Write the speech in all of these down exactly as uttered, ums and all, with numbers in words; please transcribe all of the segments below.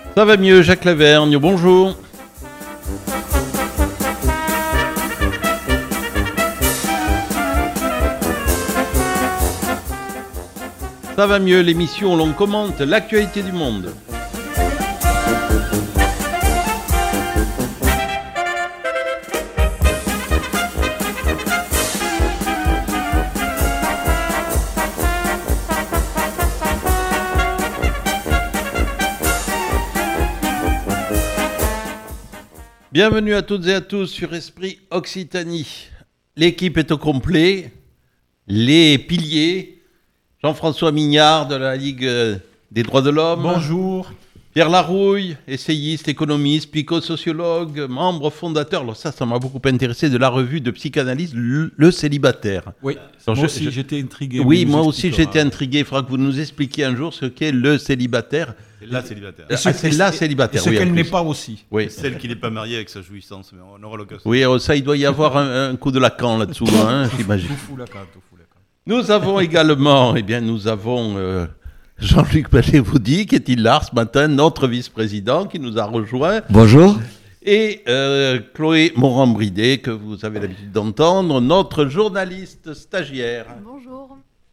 Ça va mieux, Jacques Lavergne, bonjour. Ça va mieux, l'émission où l'on commente l'actualité du monde. Bienvenue à toutes et à tous sur Esprit Occitanie. L'équipe est au complet. Les piliers, Jean-François Mignard de la Ligue des droits de l'homme. Bonjour. Pierre Larouille, essayiste, économiste, psychosociologue, membre fondateur, alors ça, ça m'a beaucoup intéressé, de la revue de psychanalyse Le, Le Célibataire. Oui, alors moi je, aussi je, j'étais intrigué. Oui, moi aussi j'étais intrigué. Il faudra que vous nous expliquiez un jour ce qu'est Le Célibataire. C'est la célibataire. Ah, c'est la célibataire, et oui. Ce qu'elle n'est pas aussi. Oui. Celle qui n'est pas mariée avec sa jouissance, mais on aura l'occasion. Oui, ça, il doit y avoir un, un coup de Lacan là-dessous, hein, j'imagine. Tout fout Lacan, tout fout Lacan. Nous avons également, eh bien, nous avons euh, Jean-Luc Ballet-Vaudy, qui est là ce matin, notre vice-président, qui nous a rejoint. Bonjour. Et euh, Chloé Morand-Bridé, que vous avez l'habitude d'entendre, notre journaliste stagiaire. Bonjour.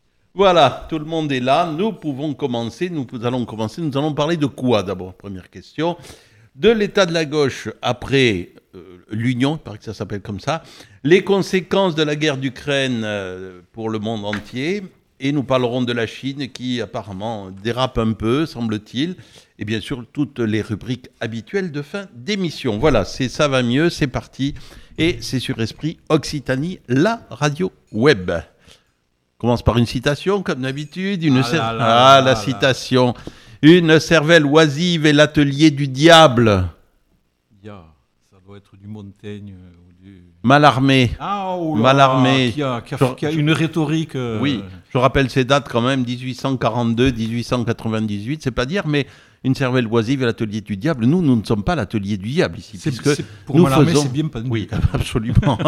Voilà, tout le monde est là. Nous pouvons commencer. Nous allons commencer. Nous allons parler de quoi d'abord? Première question. De l'état de la gauche après euh, l'Union, il paraît que ça s'appelle comme ça. Les conséquences de la guerre d'Ukraine euh, pour le monde entier. Et nous parlerons de la Chine qui apparemment dérape un peu, semble-t-il. Et bien sûr, toutes les rubriques habituelles de fin d'émission. Voilà, c'est Ça va mieux, c'est parti. Et c'est sur Esprit Occitanie, la radio web. Commence par une citation, comme d'habitude. Une ah, cer- là, là, ah là, la là. citation. Une cervelle oisive est l'atelier du diable. Yeah, ça doit être du Montaigne euh, ou du... Mallarmé. Ah, oh là, Mallarmé. Qui a, qui a, Je- qui a une rhétorique... euh, Oui, je rappelle ces dates quand même, dix-huit cent quarante-deux, dix-huit cent quatre-vingt-dix-huit, c'est pas dire, mais une cervelle oisive est l'atelier du diable. Nous, nous ne sommes pas l'atelier du diable ici. C'est, puisque c'est, pour nous Mallarmé, faisons... c'est bien pas... Oui, absolument.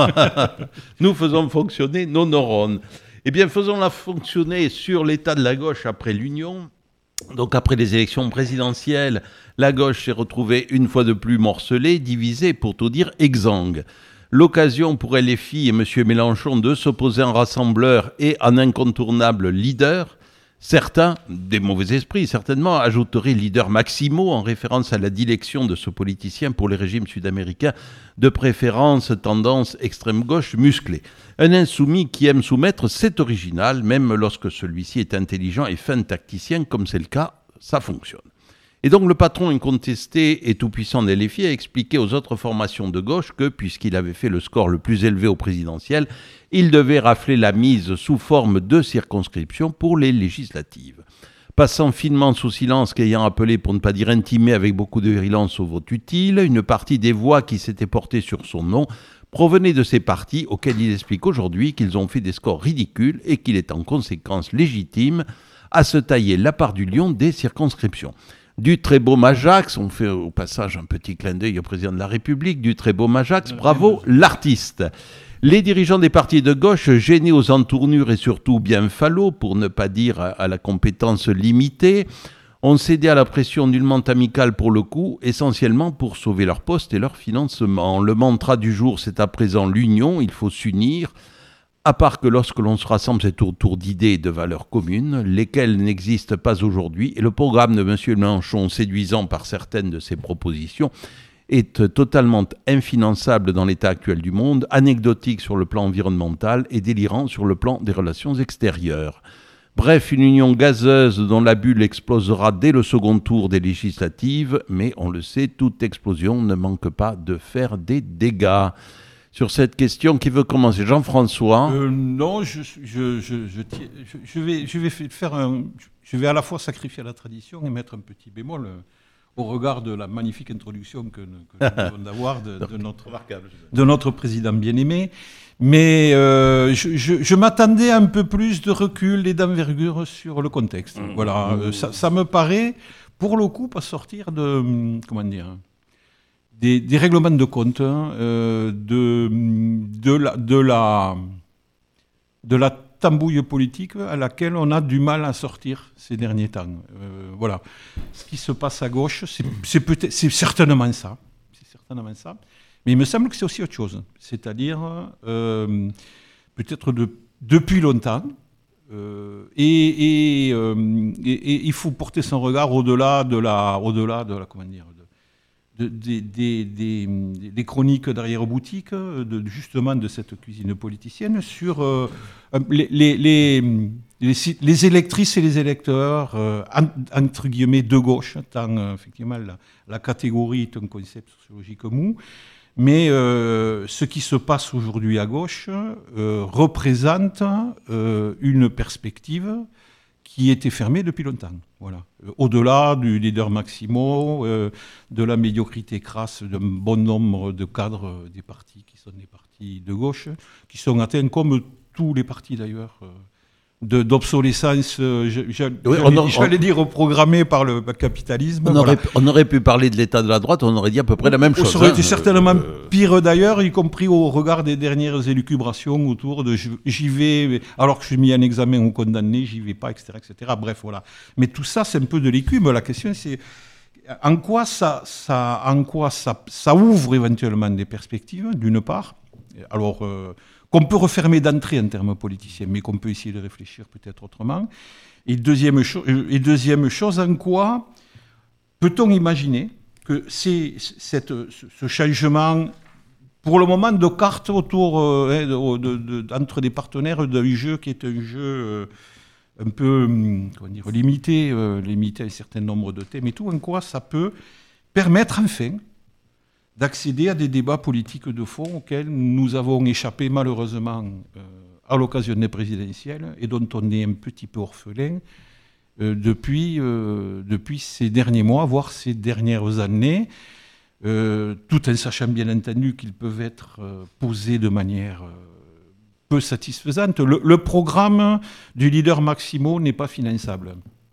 Nous faisons fonctionner nos neurones. Eh bien, faisons-la fonctionner sur l'état de la gauche après l'Union. Donc, après les élections présidentielles, la gauche s'est retrouvée une fois de plus morcelée, divisée, pour tout dire, exsangue. L'occasion pour L F I et M. Mélenchon de s'opposer en rassembleur et en incontournable leader. Certains, des mauvais esprits certainement, ajouteraient leader maximaux en référence à la dilection de ce politicien pour les régimes sud-américains, de préférence tendance extrême-gauche musclée. Un insoumis qui aime soumettre, c'est original, même lorsque celui-ci est intelligent et fin tacticien, comme c'est le cas, ça fonctionne. Et donc le patron incontesté et tout-puissant de L F I a expliqué aux autres formations de gauche que, puisqu'il avait fait le score le plus élevé au présidentiel, il devait rafler la mise sous forme de circonscription pour les législatives. Passant finement sous silence qu'ayant appelé, pour ne pas dire intimé avec beaucoup de virulence au vote utile, une partie des voix qui s'étaient portées sur son nom provenaient de ces partis auxquels il explique aujourd'hui qu'ils ont fait des scores ridicules et qu'il est en conséquence légitime à se tailler la part du lion des circonscriptions. Du très beau Majax, on fait au passage un petit clin d'œil au président de la République, du très beau Majax, bravo l'artiste. Les dirigeants des partis de gauche, gênés aux entournures et surtout bien falots, pour ne pas dire à la compétence limitée, ont cédé à la pression nullement amicale pour le coup, essentiellement pour sauver leur poste et leur financement. Le mantra du jour, c'est à présent l'union, il faut s'unir, à part que lorsque l'on se rassemble, c'est autour d'idées et de valeurs communes, lesquelles n'existent pas aujourd'hui, et le programme de M. Mélenchon, séduisant par certaines de ses propositions, est totalement infinançable dans l'état actuel du monde, anecdotique sur le plan environnemental et délirant sur le plan des relations extérieures. Bref, une union gazeuse dont la bulle explosera dès le second tour des législatives, mais on le sait, toute explosion ne manque pas de faire des dégâts. Sur cette question, qui veut commencer? Jean-François? euh, Non, je, je, je, je, je, je, vais, je vais faire un... Je vais à la fois sacrifier à la tradition et mettre un petit bémol euh, au regard de la magnifique introduction que, que nous venons d'avoir de, de, notre, de notre président bien-aimé. Mais euh, je, je, je m'attendais à un peu plus de recul et d'envergure sur le contexte. Mmh. Voilà, mmh. Ça, ça me paraît, pour le coup, pas sortir de... Comment dire Des, des règlements de compte, hein, euh, de, de, la, de, la, de la tambouille politique à laquelle on a du mal à sortir ces derniers temps. Euh, voilà. Ce qui se passe à gauche, c'est, c'est, peut-être, c'est certainement ça. C'est certainement ça. Mais il me semble que c'est aussi autre chose. C'est-à-dire, euh, peut-être de, depuis longtemps, euh, et, et, euh, et, et il faut porter son regard au-delà de la, au-delà de la, comment dire, de, de, des, des, des, des chroniques d'arrière-boutique, de, justement de cette cuisine politicienne, sur euh, les, les, les, les, les électrices et les électeurs, euh, entre guillemets, de gauche, tant euh, effectivement la, la catégorie est un concept sociologique mou. Mais euh, ce qui se passe aujourd'hui à gauche euh, représente euh, une perspective qui était fermée depuis longtemps. Voilà. Euh, au-delà du leader Maximo, euh, de la médiocrité crasse d'un bon nombre de cadres des partis qui sont des partis de gauche, qui sont atteints, comme tous les partis d'ailleurs, euh, De, d'obsolescence, euh, je, je, oui, j'allais, on, j'allais on, dire programmée par le capitalisme. On, voilà. aurait, on aurait pu parler de l'état de la droite, on aurait dit à peu près la même chose. Ça aurait hein. été certainement euh, pire d'ailleurs, y compris au regard des dernières élucubrations autour de j'y vais, alors que je suis mis en examen ou condamné, j'y vais pas, et cetera, et cetera. Bref, voilà. Mais tout ça, c'est un peu de l'écume. La question, c'est en quoi ça, ça, en quoi ça, ça ouvre éventuellement des perspectives, d'une part. Alors. Euh, qu'on peut refermer d'entrée en termes politiciens, mais qu'on peut essayer de réfléchir peut-être autrement. Et deuxième, cho- et deuxième chose, en quoi peut-on imaginer que c'est, cette, ce changement, pour le moment, de cartes autour, euh, de, de, de, entre des partenaires d'un jeu qui est un jeu euh, un peu comment dire, limité, euh, limité à un certain nombre de thèmes et tout, en quoi ça peut permettre enfin d'accéder à des débats politiques de fond auxquels nous avons échappé malheureusement euh, à l'occasion des présidentielles et dont on est un petit peu orphelin euh, depuis, euh, depuis ces derniers mois, voire ces dernières années, euh, tout en sachant bien entendu qu'ils peuvent être euh, posés de manière euh, peu satisfaisante. Le, le programme du leader Maximo n'est pas finançable.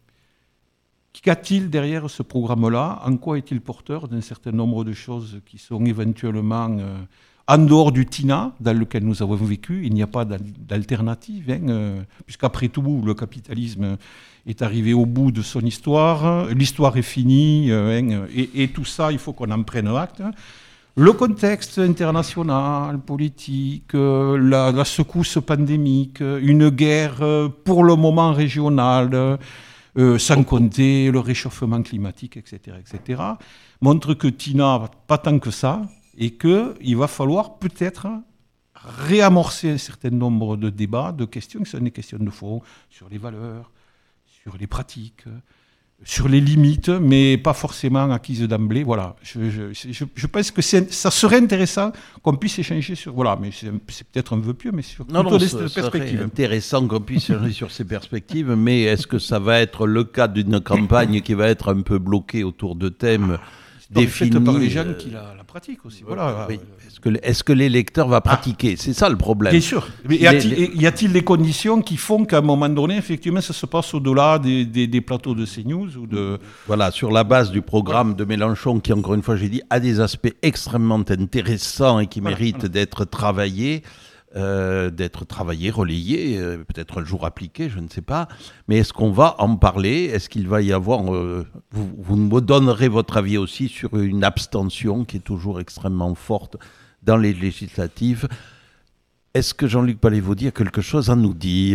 Qu'a-t-il derrière ce programme-là ? En quoi est-il porteur d'un certain nombre de choses qui sont éventuellement euh, en dehors du T I N A, dans lequel nous avons vécu ? Il n'y a pas d'alternative, hein, euh, puisqu'après tout, le capitalisme est arrivé au bout de son histoire, l'histoire est finie, euh, hein, et, et tout ça, il faut qu'on en prenne acte. Le contexte international, politique, euh, la, la secousse pandémique, une guerre euh, pour le moment régionale, Euh, sans compter le réchauffement climatique, et cetera, et cetera, montre que T I N A, pas tant que ça, et qu'il va falloir peut-être réamorcer un certain nombre de débats, de questions qui sont des questions de fond, sur les valeurs, sur les pratiques, sur les limites, mais pas forcément acquises d'emblée. Voilà. Je, je, je, je pense que c'est, ça serait intéressant qu'on puisse échanger sur... Voilà, mais c'est, c'est peut-être un vœu pieux, mais sur non, plutôt non, des perspectives. C'est intéressant qu'on puisse échanger sur ces perspectives, mais est-ce que ça va être le cas d'une campagne qui va être un peu bloquée autour de thèmes définis par les gens qui la, la pratiquent aussi. Voilà. Oui. Est-ce que, est-ce que l'électeur va pratiquer ? Ah. C'est ça le problème. Bien sûr. Mais y a-t-il, les... y a-t-il des conditions qui font qu'à un moment donné, effectivement, ça se passe au-delà des, des, des plateaux de CNews ou de... Voilà, sur la base du programme voilà. de Mélenchon, qui, encore une fois, j'ai dit, a des aspects extrêmement intéressants et qui voilà, méritent voilà. d'être travaillés. Euh, d'être travaillé, relayé, euh, peut-être un jour appliqué, je ne sais pas. Mais est-ce qu'on va en parler ? Est-ce qu'il va y avoir... Euh, vous, vous me donnerez votre avis aussi sur une abstention qui est toujours extrêmement forte dans les législatives. Est-ce que Jean-Luc Palévaudy a quelque chose à nous dire ?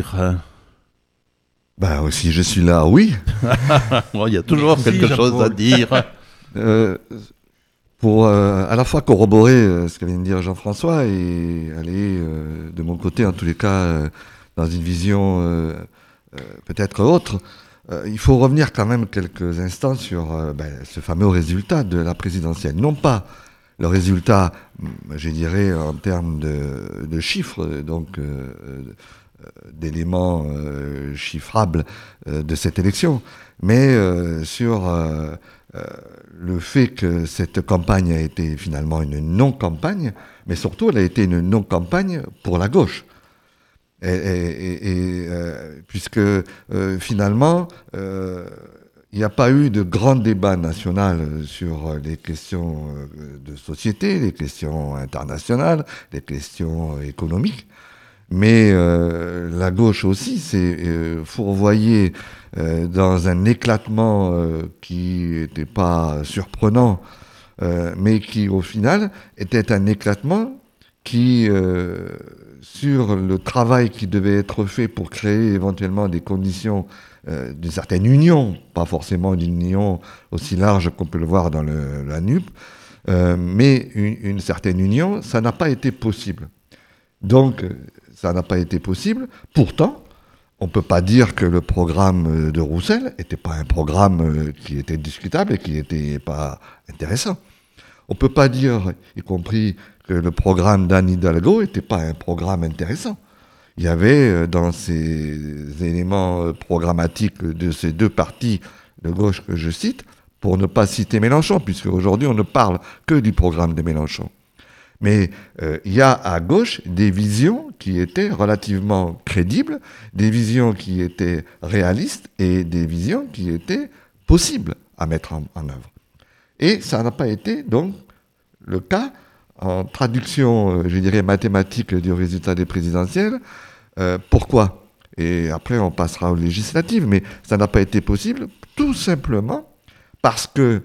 Ben, si je suis là, oui. Bon, il y a toujours Merci, quelque chose Jean-Paul. à dire. euh, pour euh, à la fois corroborer euh, ce que vient de dire Jean-François et aller, euh, de mon côté, en tous les cas, euh, dans une vision euh, euh, peut-être autre, euh, il faut revenir quand même quelques instants sur euh, ben, ce fameux résultat de la présidentielle. Non pas le résultat, je dirais, en termes de, de chiffres, donc euh, d'éléments euh, chiffrables euh, de cette élection, mais euh, sur euh, euh, le fait que cette campagne a été finalement une non-campagne, mais surtout elle a été une non-campagne pour la gauche. Et, et, et euh, puisque euh, finalement, euh, il n'y a pas eu de grand débat national sur les questions de société, les questions internationales, les questions économiques. mais euh, la gauche aussi s'est euh, fourvoyée euh, dans un éclatement euh, qui n'était pas surprenant, euh, mais qui au final était un éclatement qui, euh, sur le travail qui devait être fait pour créer éventuellement des conditions euh, d'une certaine union, pas forcément d'une union aussi large qu'on peut le voir dans le, la N U P, euh, mais une, une certaine union, ça n'a pas été possible. Donc, ça n'a pas été possible. Pourtant, on ne peut pas dire que le programme de Roussel n'était pas un programme qui était discutable et qui n'était pas intéressant. On ne peut pas dire, y compris, que le programme d'Anne Hidalgo n'était pas un programme intéressant. Il y avait dans ces éléments programmatiques de ces deux partis de gauche que je cite, pour ne pas citer Mélenchon, puisque aujourd'hui on ne parle que du programme de Mélenchon. Mais euh, il y a à gauche des visions qui étaient relativement crédibles, des visions qui étaient réalistes et des visions qui étaient possibles à mettre en, en œuvre. Et ça n'a pas été donc le cas en traduction, je dirais, mathématique du résultat des présidentielles. Euh, pourquoi ? Et après, on passera aux législatives, mais ça n'a pas été possible, tout simplement parce que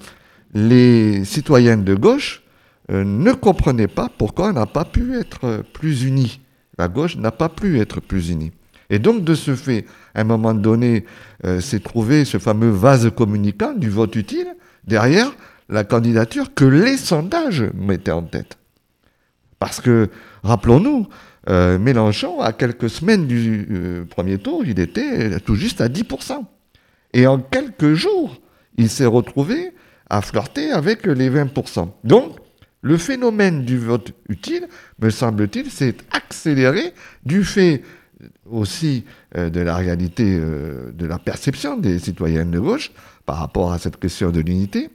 les citoyens de gauche euh, ne comprenaient pas pourquoi on n'a pas pu être plus unis. La gauche n'a pas pu être plus unie. Et donc, de ce fait, à un moment donné, euh, s'est trouvé ce fameux vase communicant du vote utile derrière la candidature que les sondages mettaient en tête. Parce que, rappelons-nous, euh, Mélenchon, à quelques semaines du euh, premier tour, il était tout juste à dix pour cent. Et en quelques jours, il s'est retrouvé à flirter avec les vingt pour cent. Donc, le phénomène du vote utile, me semble-t-il, s'est accéléré du fait aussi euh, de la réalité euh, de la perception des citoyens de gauche par rapport à cette question de l'unité,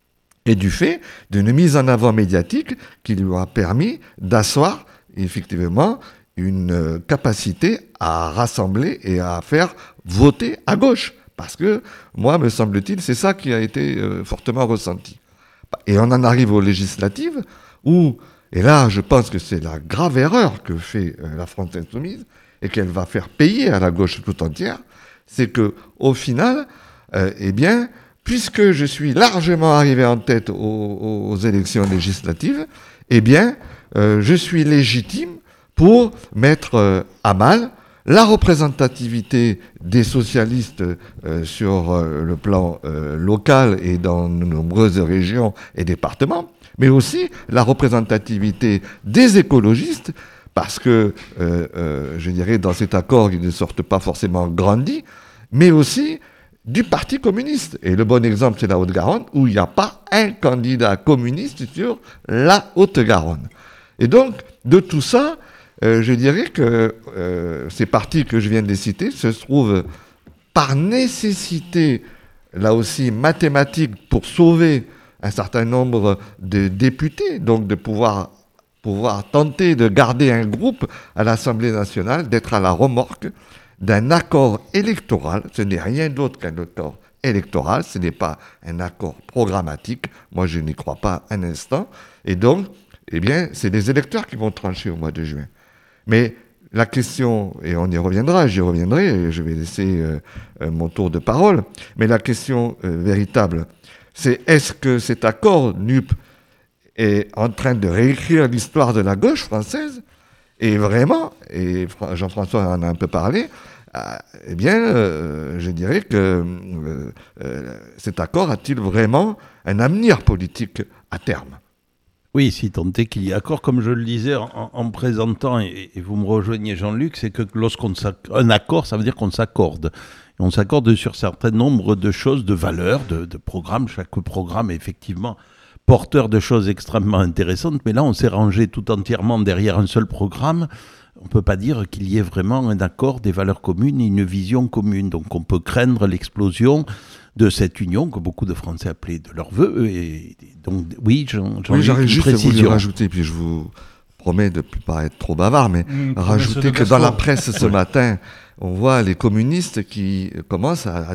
et du fait d'une mise en avant médiatique qui lui a permis d'asseoir effectivement une capacité à rassembler et à faire voter à gauche. Parce que, moi, me semble-t-il, c'est ça qui a été euh, fortement ressenti. Et on en arrive aux législatives où, et là, je pense que c'est la grave erreur que fait euh, la France Insoumise et qu'elle va faire payer à la gauche tout entière, c'est que, au final, euh, eh bien, puisque je suis largement arrivé en tête aux, aux, aux élections législatives, eh bien, euh, je suis légitime pour mettre euh, à mal la représentativité des socialistes euh, sur euh, le plan euh, local et dans de nombreuses régions et départements, mais aussi la représentativité des écologistes, parce que, euh, euh, je dirais, dans cet accord, ils ne sortent pas forcément grandis, mais aussi du Parti communiste. Et le bon exemple, c'est la Haute-Garonne, où il n'y a pas un candidat communiste sur la Haute-Garonne. Et donc, de tout ça, euh, je dirais que euh, ces partis que je viens de citer se trouvent par nécessité, là aussi mathématique, pour sauver un certain nombre de députés, donc de pouvoir, pouvoir tenter de garder un groupe à l'Assemblée nationale, d'être à la remorque d'un accord électoral. Ce n'est rien d'autre qu'un accord électoral, ce n'est pas un accord programmatique. Moi, je n'y crois pas un instant. Et donc, eh bien, c'est les électeurs qui vont trancher au mois de juin. Mais la question, et on y reviendra, j'y reviendrai, et je vais laisser euh, euh, mon tour de parole, mais la question euh, véritable, c'est est-ce que cet accord N U P est en train de réécrire l'histoire de la gauche française ? Et vraiment, et Jean-François en a un peu parlé, euh, eh bien, euh, je dirais que euh, euh, cet accord a-t-il vraiment un avenir politique à terme ? Oui, si tant est qu'il y a accord, comme je le disais en, en présentant, et, et vous me rejoignez Jean-Luc, c'est que lorsqu'on un accord, ça veut dire qu'on s'accorde. Et on s'accorde sur un certain nombre de choses, de valeurs, de, de programmes. Chaque programme est effectivement porteur de choses extrêmement intéressantes, mais là on s'est rangé tout entièrement derrière un seul programme. On ne peut pas dire qu'il y ait vraiment un accord, des valeurs communes et une vision commune. Donc on peut craindre l'explosion de cette union que beaucoup de Français appelaient de leur vœu. Et donc oui, j'en oui, j'aurais juste voulu précision. rajouter, puis je vous promets de ne plus pas être trop bavard, mais Mmh, rajouter que dans la presse ce matin, on voit les communistes qui commencent à,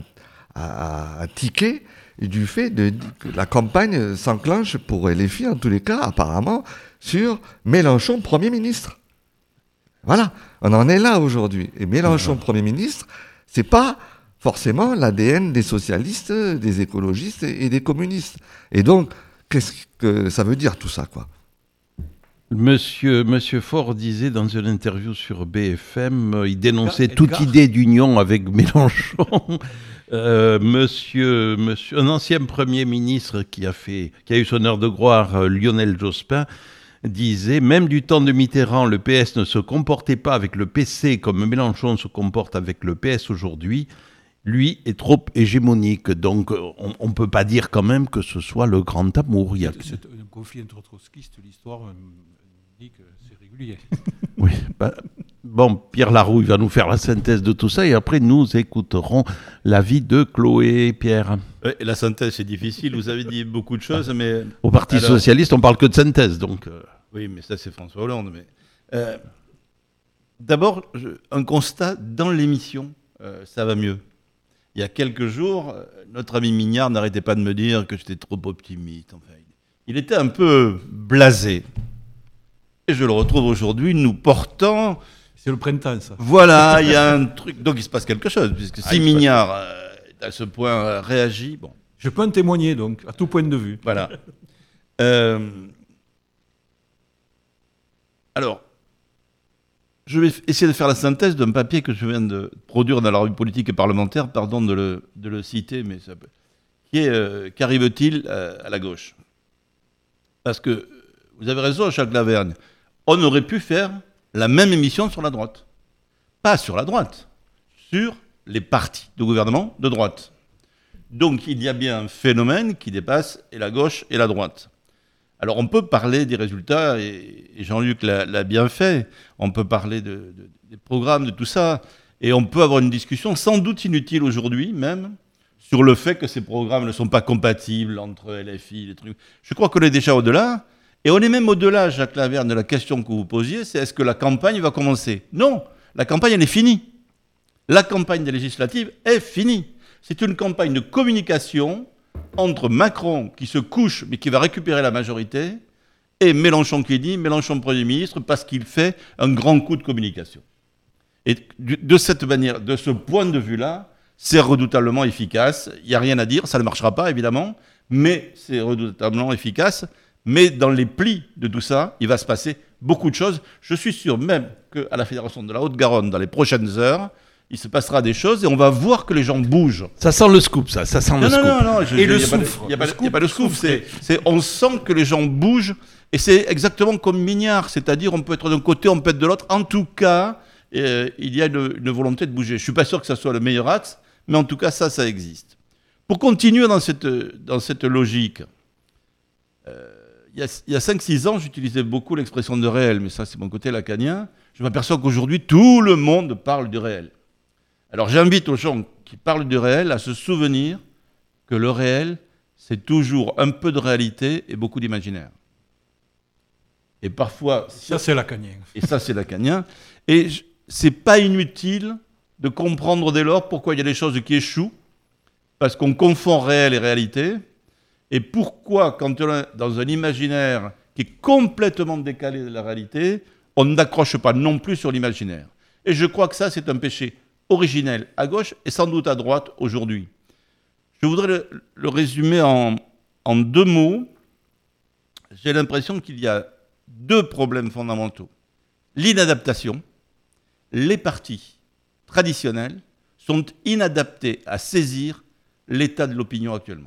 à, à tiquer du fait de, que la campagne s'enclenche pour les filles, en tous les cas, apparemment, sur Mélenchon Premier ministre. Voilà, on en est là aujourd'hui. Et Mélenchon, Premier ministre, c'est pas forcément l'A D N des socialistes, des écologistes et des communistes. Et donc, qu'est-ce que ça veut dire tout ça, quoi ? Monsieur, Monsieur Faure disait dans une interview sur B F M, euh, il dénonçait Edgar, toute Edgar. idée d'union avec Mélenchon. Euh, monsieur, monsieur, un ancien Premier ministre qui a, fait, qui a eu son heure de gloire, euh, Lionel Jospin, disait, même du temps de Mitterrand, le P S ne se comportait pas avec le P C comme Mélenchon se comporte avec le P S aujourd'hui. Lui est trop hégémonique, donc on ne peut pas dire quand même que ce soit le grand amour. Il y a... C'est un conflit entre trotskistes, l'histoire euh, dit que c'est régulier. Oui, bah, bon, Pierre Laroux, il va nous faire la synthèse de tout ça et après nous écouterons l'avis de Chloé. Pierre. Ouais, la synthèse, c'est difficile. Vous avez dit beaucoup de choses, mais... Au Parti Alors... Socialiste, on parle que de synthèse, donc... Euh... Oui, mais ça, c'est François Hollande. Mais... Euh, d'abord, je... un constat, dans l'émission, euh, ça va mieux. Il y a quelques jours, notre ami Mignard n'arrêtait pas de me dire que j'étais trop optimiste. Enfin, il était un peu blasé. Et je le retrouve aujourd'hui, nous portant... C'est le printemps, ça. Voilà, il y a un truc... Donc il se passe quelque chose, puisque Ah, si Mignard, euh, à ce point, euh, réagit... Bon, Je peux en témoigner, donc, à tout point de vue. voilà. Euh... Alors, je vais essayer de faire la synthèse d'un papier que je viens de produire dans la revue politique et parlementaire, pardon de le, de le citer, mais ça peut... Qui est euh, qu'arrive-t-il à, à la gauche ? Parce que, vous avez raison, Jacques Lavergne, on aurait pu faire la même émission sur la droite. Pas sur la droite, sur les partis de gouvernement de droite. Donc il y a bien un phénomène qui dépasse et la gauche et la droite. Alors on peut parler des résultats, et Jean-Luc l'a, l'a bien fait, on peut parler de, de, des programmes, de tout ça, et on peut avoir une discussion sans doute inutile aujourd'hui même, sur le fait que ces programmes ne sont pas compatibles entre L F I, les trucs. Je crois qu'on est déjà au-delà, et on est même au-delà, Jacques Lavergne, de la question que vous posiez, c'est est-ce que la campagne va commencer ? Non, la campagne elle est finie. La campagne des législatives est finie. C'est une campagne de communication entre Macron qui se couche mais qui va récupérer la majorité et Mélenchon qui dit Mélenchon Premier ministre parce qu'il fait un grand coup de communication. Et de cette manière, de ce point de vue-là, c'est redoutablement efficace. Il n'y a rien à dire, ça ne marchera pas évidemment, mais c'est redoutablement efficace. Mais dans les plis de tout ça, il va se passer beaucoup de choses. Je suis sûr même qu'à la Fédération de la Haute-Garonne, dans les prochaines heures, il se passera des choses et on va voir que les gens bougent. Ça sent le scoop, ça, ça sent Non, le non, scoop. non, non, je- Et je- le il y a pas de- soufre. Il n'y a, pas Le de- il y a pas de scoop, scoop. C'est, c'est, on sent que les gens bougent et c'est exactement comme Mignard. C'est-à-dire, on peut être d'un côté, on peut être de l'autre. En tout cas, euh, il y a une, une volonté de bouger. Je ne suis pas sûr que ça soit le meilleur axe, mais en tout cas, ça, ça existe. Pour continuer dans cette, dans cette logique, euh, il y a, il y a cinq six ans, j'utilisais beaucoup l'expression de réel, mais ça, c'est mon côté lacanien. Je m'aperçois qu'aujourd'hui, tout le monde parle du réel. Alors j'invite aux gens qui parlent du réel à se souvenir que le réel, c'est toujours un peu de réalité et beaucoup d'imaginaire. Et parfois, Ça, c'est lacanien. et ça c'est lacanien, et je- c'est pas inutile de comprendre dès lors pourquoi il y a des choses qui échouent, parce qu'on confond réel et réalité, et pourquoi quand on est dans un imaginaire qui est complètement décalé de la réalité, on n'accroche pas non plus sur l'imaginaire. Et je crois que ça, c'est un péché originel à gauche et sans doute à droite aujourd'hui. Je voudrais le, le résumer en, en deux mots. J'ai l'impression qu'il y a deux problèmes fondamentaux. L'inadaptation. Les partis traditionnels sont inadaptés à saisir l'état de l'opinion actuellement.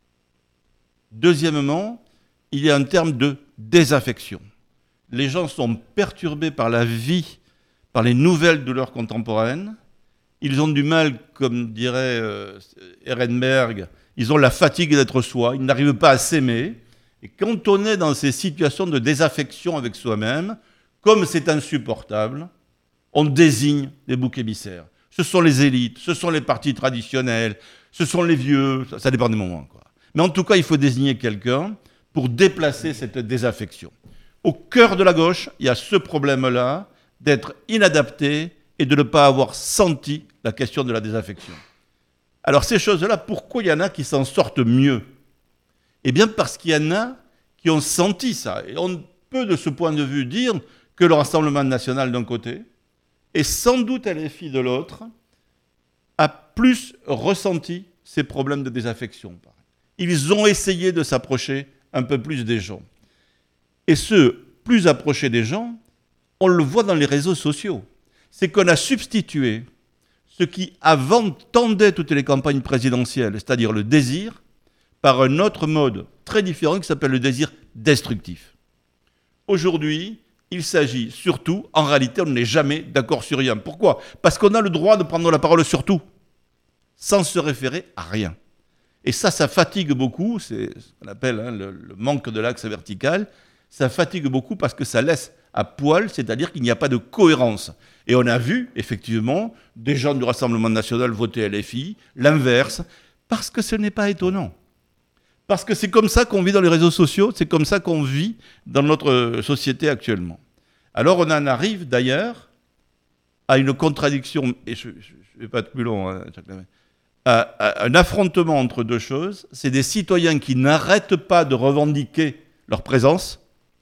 Deuxièmement, il y a un terme de désaffection. Les gens sont perturbés par la vie, par les nouvelles douleurs contemporaines. Ils ont du mal, comme dirait euh, Ehrenberg, ils ont la fatigue d'être soi, ils n'arrivent pas à s'aimer. Et quand on est dans ces situations de désaffection avec soi-même, comme c'est insupportable, on désigne des boucs émissaires. Ce sont les élites, ce sont les partis traditionnels, ce sont les vieux, ça, ça dépend des moments, quoi. Mais en tout cas, il faut désigner quelqu'un pour déplacer cette désaffection. Au cœur de la gauche, il y a ce problème-là d'être inadapté et de ne pas avoir senti la question de la désaffection. Alors ces choses-là, pourquoi il y en a qui s'en sortent mieux ? Eh bien parce qu'il y en a qui ont senti ça. Et on peut de ce point de vue dire que le Rassemblement national d'un côté, et sans doute L F I de l'autre, a plus ressenti ces problèmes de désaffection. Ils ont essayé de s'approcher un peu plus des gens. Et ce plus approché des gens, on le voit dans les réseaux sociaux. C'est qu'on a substitué ce qui avant tendait toutes les campagnes présidentielles, c'est-à-dire le désir, par un autre mode très différent qui s'appelle le désir destructif. Aujourd'hui, il s'agit surtout, en réalité, on n'est jamais d'accord sur rien. Pourquoi ? Parce qu'on a le droit de prendre la parole sur tout, sans se référer à rien. Et ça, ça fatigue beaucoup, c'est ce qu'on appelle hein, le, le manque de l'axe vertical, ça fatigue beaucoup parce que ça laisse à poil, c'est-à-dire qu'il n'y a pas de cohérence. Et on a vu, effectivement, des gens du Rassemblement national voter L F I, l'inverse, parce que ce n'est pas étonnant. Parce que c'est comme ça qu'on vit dans les réseaux sociaux, c'est comme ça qu'on vit dans notre société actuellement. Alors on en arrive d'ailleurs à une contradiction, et je ne vais pas être plus long, hein, à, à un affrontement entre deux choses, c'est des citoyens qui n'arrêtent pas de revendiquer leur présence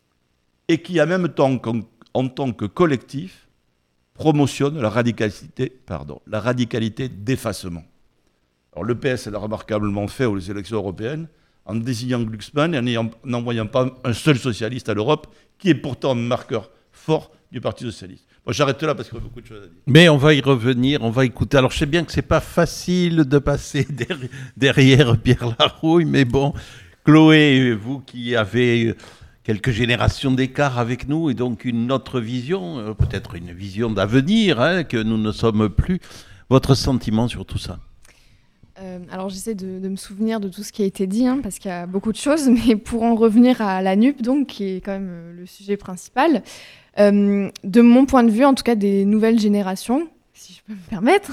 et qui en même temps, en, en tant que collectif, promotionnent la radicalité, pardon, la radicalité d'effacement. Alors le P S l'a remarquablement fait aux élections européennes, en désignant Glucksmann et en n'envoyant pas un seul socialiste à l'Europe, qui est pourtant un marqueur fort du Parti socialiste. Bon, j'arrête là parce qu'il y a beaucoup de choses à dire. Mais on va y revenir, on va écouter. Alors je sais bien que c'est pas facile de passer derrière, derrière Pierre Larouille, mais bon, Chloé, vous qui avez quelques générations d'écart avec nous et donc une autre vision, peut-être une vision d'avenir, hein, que nous ne sommes plus, votre sentiment sur tout ça ? Euh, alors j'essaie de, de me souvenir de tout ce qui a été dit, hein, parce qu'il y a beaucoup de choses, mais pour en revenir à la N U P, donc, qui est quand même euh, le sujet principal, euh, de mon point de vue, en tout cas des nouvelles générations, si je peux me permettre.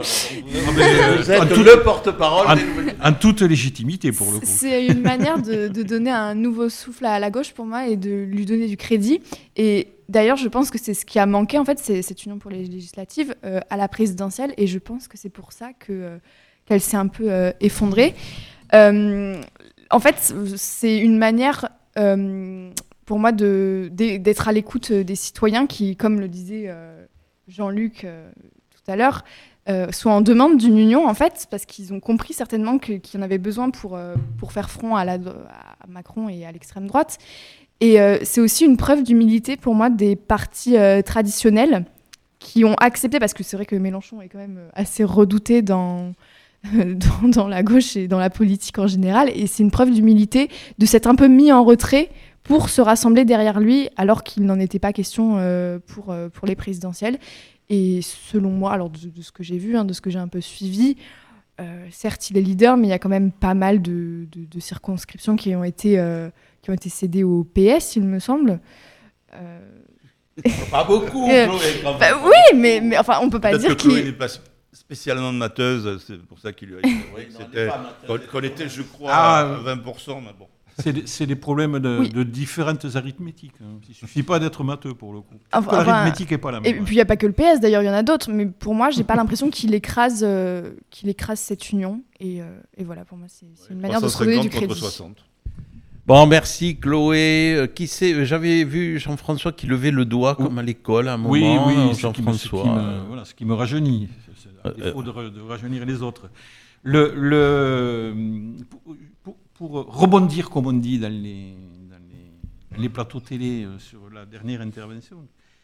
Vous êtes tout le porte-parole. En, en toute légitimité, pour le coup. C'est une manière de, de donner un nouveau souffle à la gauche pour moi et de lui donner du crédit. Et d'ailleurs, je pense que c'est ce qui a manqué, en fait, c'est cette union pour les législatives euh, à la présidentielle, et je pense que c'est pour ça que... Euh, qu'elle s'est un peu euh, effondrée. Euh, en fait, c'est une manière euh, pour moi de, de, d'être à l'écoute des citoyens qui, comme le disait euh, Jean-Luc euh, tout à l'heure, euh, sont en demande d'une union, en fait, parce qu'ils ont compris certainement que, qu'il y en avait besoin pour, euh, pour faire front à, la, à Macron et à l'extrême droite. Et euh, c'est aussi une preuve d'humilité pour moi des partis euh, traditionnels qui ont accepté, parce que c'est vrai que Mélenchon est quand même assez redouté dans... Dans, dans la gauche et dans la politique en général, et c'est une preuve d'humilité de s'être un peu mis en retrait pour se rassembler derrière lui, alors qu'il n'en était pas question euh, pour, euh, pour les présidentielles. Et selon moi, alors de, de ce que j'ai vu, hein, de ce que j'ai un peu suivi, euh, certes il est leader, mais il y a quand même pas mal de, de, de circonscriptions qui ont été, euh, qui ont été cédées au P S, il me semble. Euh... Pas beaucoup, euh, Chloé, quand même. Bah, oui, mais, mais enfin, on peut pas Peut-être dire que Chloé qu'il... n'est pas spécialement mateuse, c'est pour ça qu'il lui a dit que c'était, qu'on, qu'on était, je crois, Ah, à vingt pour cent, mais bon. C'est des, c'est des problèmes de, Oui. de différentes arithmétiques. Hein. Il ne suffit pas d'être matheux, pour le coup. Enfin, L'arithmétique n'est pas la même. Et puis il n'y a pas que le P S, d'ailleurs, il y en a d'autres. Mais pour moi, j'ai pas l'impression qu'il écrase, euh, qu'il écrase cette union. Et, euh, et voilà, pour moi, c'est, c'est une manière de se redonner du crédit. contre soixante. Bon, merci Chloé. Euh, qui sait, j'avais vu Jean-François qui levait le doigt comme à l'école à un moment. Oui, oui, euh, ce qui me- ce qui Jean-François. me, voilà, ce qui me rajeunit. C'est, c'est à Euh, défaut de, ra- de rajeunir les autres. Le, le, pour, pour- pour rebondir, comme on dit dans les, dans les, les plateaux télé euh, sur la dernière intervention,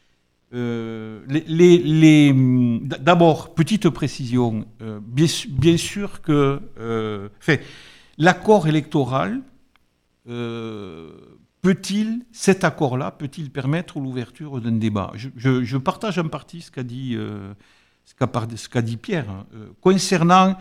euh, les, les, les- d'abord, petite précision, euh, bien, su- bien sûr que euh, fait, l'accord électoral, euh, peut-il, cet accord-là, peut-il permettre l'ouverture d'un débat ? je, je, je partage en partie ce qu'a dit, euh, ce qu'a, par- ce qu'a dit Pierre. hein, euh, concernant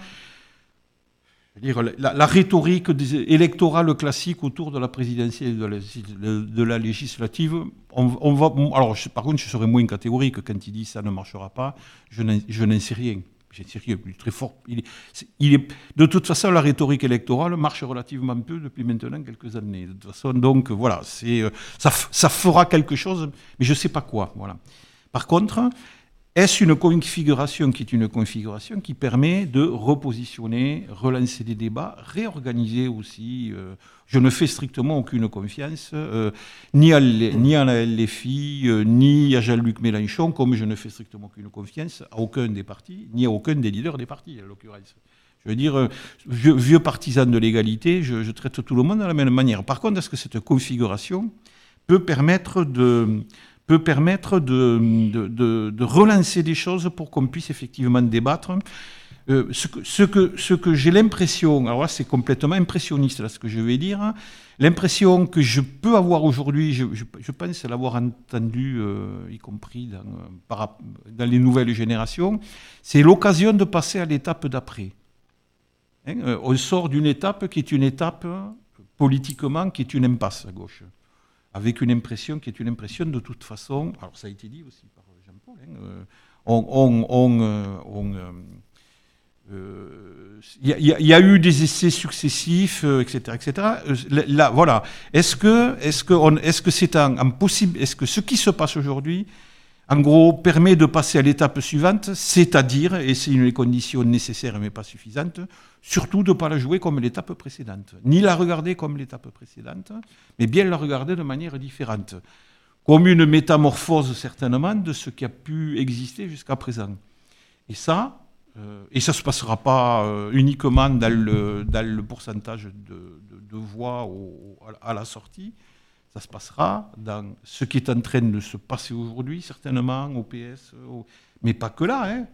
je veux dire, la, la rhétorique des- électorale classique autour de la présidentielle et de la, de, de la législative, on, on va, alors je- par contre je serais moins catégorique quand il dit ça ne marchera pas, je n'en, je n'en sais rien. Je sais rien, il est très fort. Il est, c'est- il est, de toute façon, la rhétorique électorale marche relativement peu depuis maintenant quelques années. De toute façon, donc voilà, c'est, euh, ça, f- ça fera quelque chose, mais je ne sais pas quoi. Voilà. Par contre, est-ce une configuration qui est une configuration qui permet de repositionner, relancer des débats, réorganiser aussi euh, je ne fais strictement aucune confiance, euh, ni, à l, ni à la L F I, euh, ni à Jean-Luc Mélenchon, comme je ne fais strictement aucune confiance à aucun des partis, ni à aucun des leaders des partis, en l'occurrence. Je veux dire, vieux, vieux partisan de l'égalité, je, je traite tout le monde de la même manière. Par contre, est-ce que cette configuration peut permettre de, peut permettre de, de, de, de relancer des choses pour qu'on puisse effectivement débattre ? Euh, ce que, ce que, ce que j'ai l'impression, alors là c'est complètement impressionniste là, ce que je vais dire, l'impression que je peux avoir aujourd'hui, je, je, je pense l'avoir entendu, euh, y compris dans, par, dans les nouvelles générations, c'est l'occasion de passer à l'étape d'après. Hein, euh, on sort d'une étape qui est une étape politiquement, qui est une impasse à gauche, avec une impression qui est une impression de toute façon, alors ça a été dit aussi par Jean-Paul, hein, euh, on... on, on, euh, on euh, Il euh, y, y, y a eu des essais successifs, euh, et cetera, et cetera. Euh, là, voilà. Est-ce que, est-ce que, on, est-ce que c'est un, un possible, est-ce que ce qui se passe aujourd'hui, en gros, permet de passer à l'étape suivante, c'est-à-dire, et c'est une condition nécessaire mais pas suffisante, surtout de ne pas la jouer comme l'étape précédente, ni la regarder comme l'étape précédente, mais bien la regarder de manière différente, comme une métamorphose certainement de ce qui a pu exister jusqu'à présent. Et ça. Euh, et ça ne se passera pas euh, uniquement dans le, dans le pourcentage de, de, de voix au, à la sortie, ça se passera dans ce qui est en train de se passer aujourd'hui, certainement, au P S, au, mais pas que là. Hein.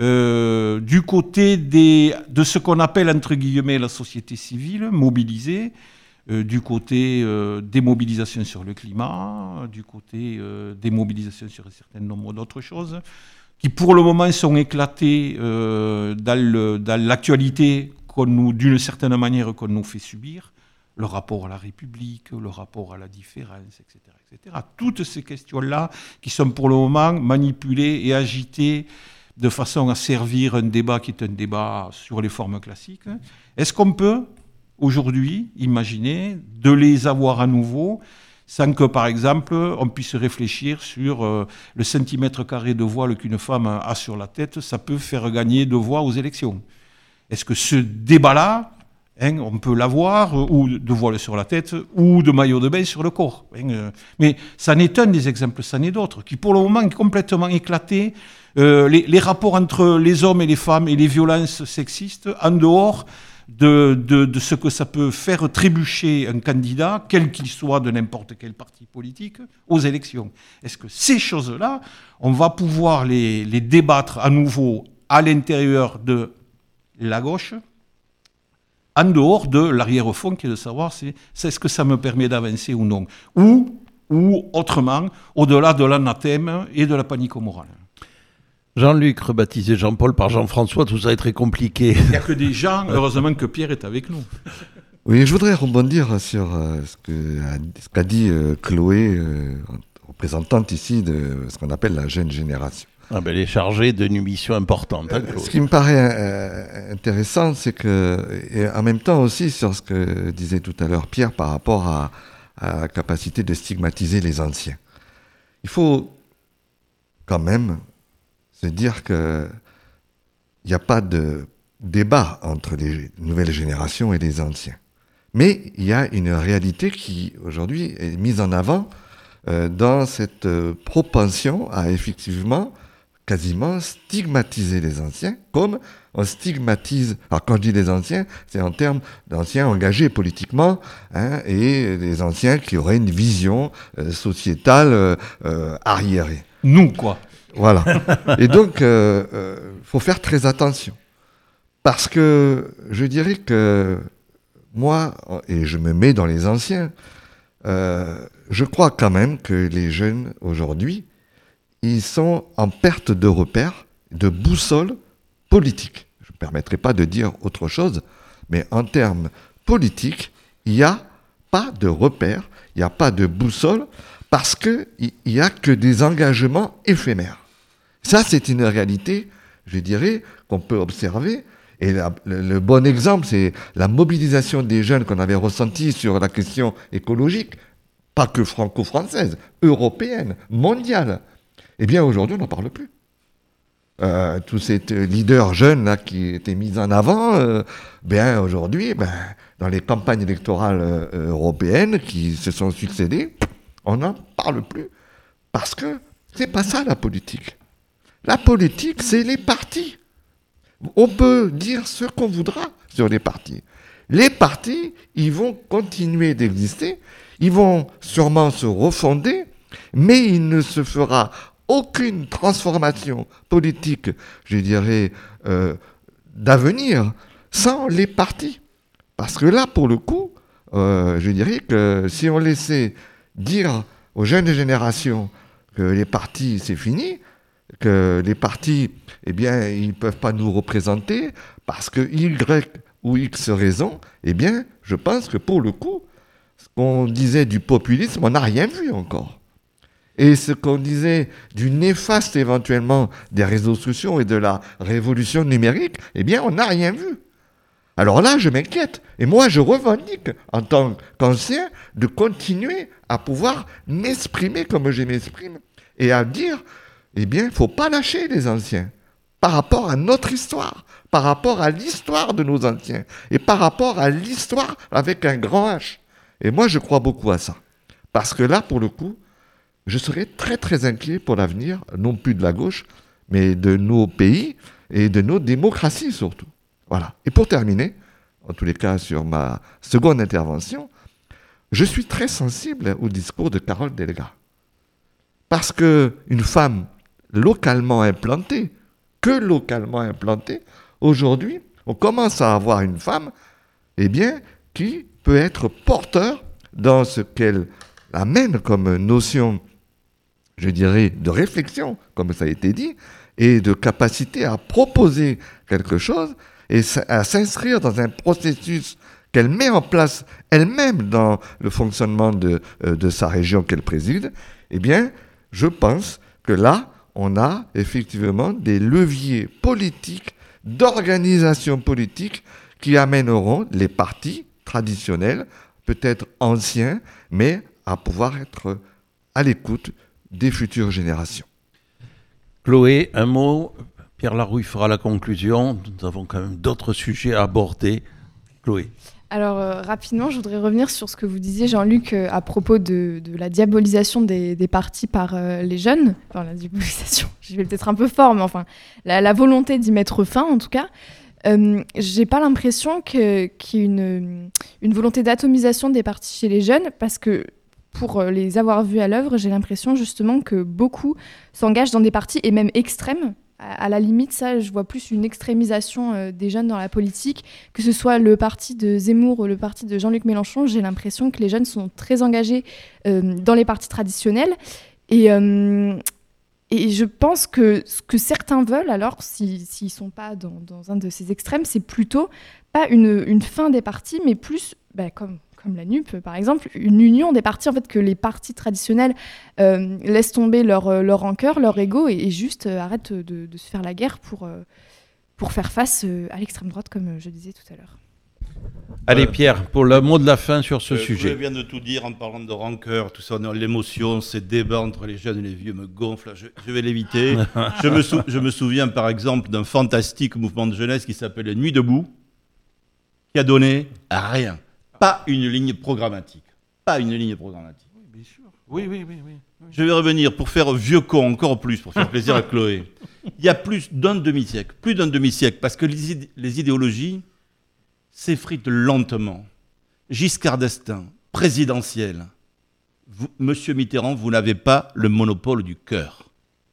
Euh, du côté des, de ce qu'on appelle, entre guillemets, la société civile, mobilisée, euh, du côté euh, des mobilisations sur le climat, du côté euh, des mobilisations sur un certain nombre d'autres choses, qui pour le moment sont éclatés euh, dans, le, dans l'actualité qu'on nous, d'une certaine manière qu'on nous fait subir, le rapport à la République, le rapport à la différence, et cetera, et cetera. Toutes ces questions-là qui sont pour le moment manipulées et agitées de façon à servir un débat qui est un débat sur les formes classiques. Est-ce qu'on peut aujourd'hui imaginer de les avoir à nouveau sans que, par exemple, on puisse réfléchir sur euh, le centimètre carré de voile qu'une femme a sur la tête, ça peut faire gagner de voix aux élections. Est-ce que ce débat-là, hein, on peut l'avoir, euh, ou de voile sur la tête, ou de maillot de bain sur le corps, hein, euh, mais ça n'est un des exemples, ça n'est d'autres, qui pour le moment est complètement éclaté. Euh, les, les rapports entre les hommes et les femmes et les violences sexistes, en dehors De, de, de ce que ça peut faire trébucher un candidat, quel qu'il soit de n'importe quel parti politique, aux élections. Est-ce que ces choses-là, on va pouvoir les, les débattre à nouveau à l'intérieur de la gauche, en dehors de l'arrière-fond qui est de savoir si, c'est, est-ce que ça me permet d'avancer ou non, ou, ou autrement, au-delà de l'anathème et de la panique morale. Jean-Luc, rebaptisé Jean-Paul par Jean-François, tout ça est très compliqué. Il n'y a que des gens, heureusement que Pierre est avec nous. Oui, je voudrais rebondir sur euh, ce, que, ce qu'a dit euh, Chloé, euh, représentante ici de ce qu'on appelle la jeune génération. Ah ben, elle est chargée d'une mission importante. Hein, ce qui me paraît euh, intéressant, c'est que, et en même temps aussi sur ce que disait tout à l'heure Pierre par rapport à, à la capacité de stigmatiser les anciens. Il faut quand même se dire qu'il n'y a pas de débat entre les nouvelles générations et les anciens. Mais il y a une réalité qui, aujourd'hui, est mise en avant euh, dans cette euh, propension à effectivement quasiment stigmatiser les anciens, comme on stigmatise, alors quand je dis les anciens, c'est en termes d'anciens engagés politiquement, hein, et les anciens qui auraient une vision euh, sociétale euh, euh, arriérée. Nous, quoi. Voilà. Et donc, il euh, euh, faut faire très attention. Parce que je dirais que moi, et je me mets dans les anciens, euh, je crois quand même que les jeunes aujourd'hui, ils sont en perte de repères, de boussole politique. Je ne me permettrai pas de dire autre chose, mais en termes politiques, il n'y a pas de repères, il n'y a pas de boussole, parce qu'il n'y a que des engagements éphémères. Ça, c'est une réalité, je dirais, qu'on peut observer. Et la, le, le bon exemple, c'est la mobilisation des jeunes qu'on avait ressentie sur la question écologique, pas que franco-française, européenne, mondiale. Eh bien, aujourd'hui, on n'en parle plus. euh, tous ces leaders jeunes là, qui étaient mis en avant, euh, bien aujourd'hui, ben, dans les campagnes électorales euh, européennes qui se sont succédées, on n'en parle plus. Parce que c'est pas ça la politique. La politique, c'est les partis. On peut dire ce qu'on voudra sur les partis. Les partis, ils vont continuer d'exister, ils vont sûrement se refonder, mais il ne se fera aucune transformation politique, je dirais, euh, d'avenir, sans les partis. Parce que là, pour le coup, euh, je dirais que si on laissait dire aux jeunes générations que les partis, c'est fini, que les partis, eh bien, ils ne peuvent pas nous représenter, parce que Y ou X raison, eh bien, je pense que pour le coup, ce qu'on disait du populisme, on n'a rien vu encore. Et ce qu'on disait du néfaste éventuellement des réseaux sociaux et de la révolution numérique, eh bien, on n'a rien vu. Alors là, je m'inquiète. Et moi, je revendique, en tant qu'ancien, de continuer à pouvoir m'exprimer comme je m'exprime et à dire, eh bien, il ne faut pas lâcher les anciens par rapport à notre histoire, par rapport à l'histoire de nos anciens et par rapport à l'histoire avec un grand H. Et moi, je crois beaucoup à ça. Parce que là, pour le coup, je serais très très inquiet pour l'avenir, non plus de la gauche, mais de nos pays et de nos démocraties surtout. Voilà. Et pour terminer, en tous les cas sur ma seconde intervention, je suis très sensible au discours de Carole Delga. Parce qu'une femme localement implantée, que localement implantée, aujourd'hui, on commence à avoir une femme, eh bien, qui peut être porteur dans ce qu'elle amène comme notion, je dirais, de réflexion, comme ça a été dit, et de capacité à proposer quelque chose et à s'inscrire dans un processus qu'elle met en place elle-même dans le fonctionnement de, de sa région qu'elle préside, eh bien, je pense que là, on a effectivement des leviers politiques, d'organisation politique qui amèneront les partis traditionnels, peut-être anciens, mais à pouvoir être à l'écoute des futures générations. Chloé, un mot. Pierre Larouille fera la conclusion. Nous avons quand même d'autres sujets à aborder. Chloé. Alors, euh, rapidement, je voudrais revenir sur ce que vous disiez, Jean-Luc, euh, à propos de, de la diabolisation des, des partis par euh, les jeunes. Enfin, la diabolisation, je vais peut-être un peu fort, mais enfin, la, la volonté d'y mettre fin, en tout cas. Euh, j'ai pas l'impression que, qu'il y ait une, une volonté d'atomisation des partis chez les jeunes, parce que pour les avoir vus à l'œuvre, j'ai l'impression justement que beaucoup s'engagent dans des partis, et même extrêmes. À la limite, ça, je vois plus une extrémisation euh, des jeunes dans la politique, que ce soit le parti de Zemmour ou le parti de Jean-Luc Mélenchon. J'ai l'impression que les jeunes sont très engagés euh, dans les partis traditionnels. Et, euh, et je pense que ce que certains veulent, alors, s'ils si, ne sont pas dans, dans un de ces extrêmes, c'est plutôt pas une, une fin des partis, mais plus, bah, comme... comme la N U P, par exemple, une union des partis, en fait, que les partis traditionnels euh, laissent tomber leur, leur rancœur, leur ego, et, et juste euh, arrêtent de, de se faire la guerre pour, euh, pour faire face euh, à l'extrême droite, comme je disais tout à l'heure. Allez, Pierre, pour le mot de la fin sur ce euh, sujet. Je viens de tout dire en parlant de rancœur, tout ça, non, l'émotion, ces débats entre les jeunes et les vieux me gonflent, je, je vais l'éviter. je, me sou- je me souviens, par exemple, d'un fantastique mouvement de jeunesse qui s'appelait Nuit debout, qui a donné à rien. Pas une ligne programmatique. Pas une ligne programmatique. Oui, bien sûr. Oui, oui, oui, oui. oui. Je vais revenir pour faire vieux con encore plus, pour faire plaisir à Chloé. Il y a plus d'un demi-siècle, plus d'un demi-siècle, parce que les, idé- les idéologies s'effritent lentement. Giscard d'Estaing, présidentiel. Vous, Monsieur Mitterrand, vous n'avez pas le monopole du cœur.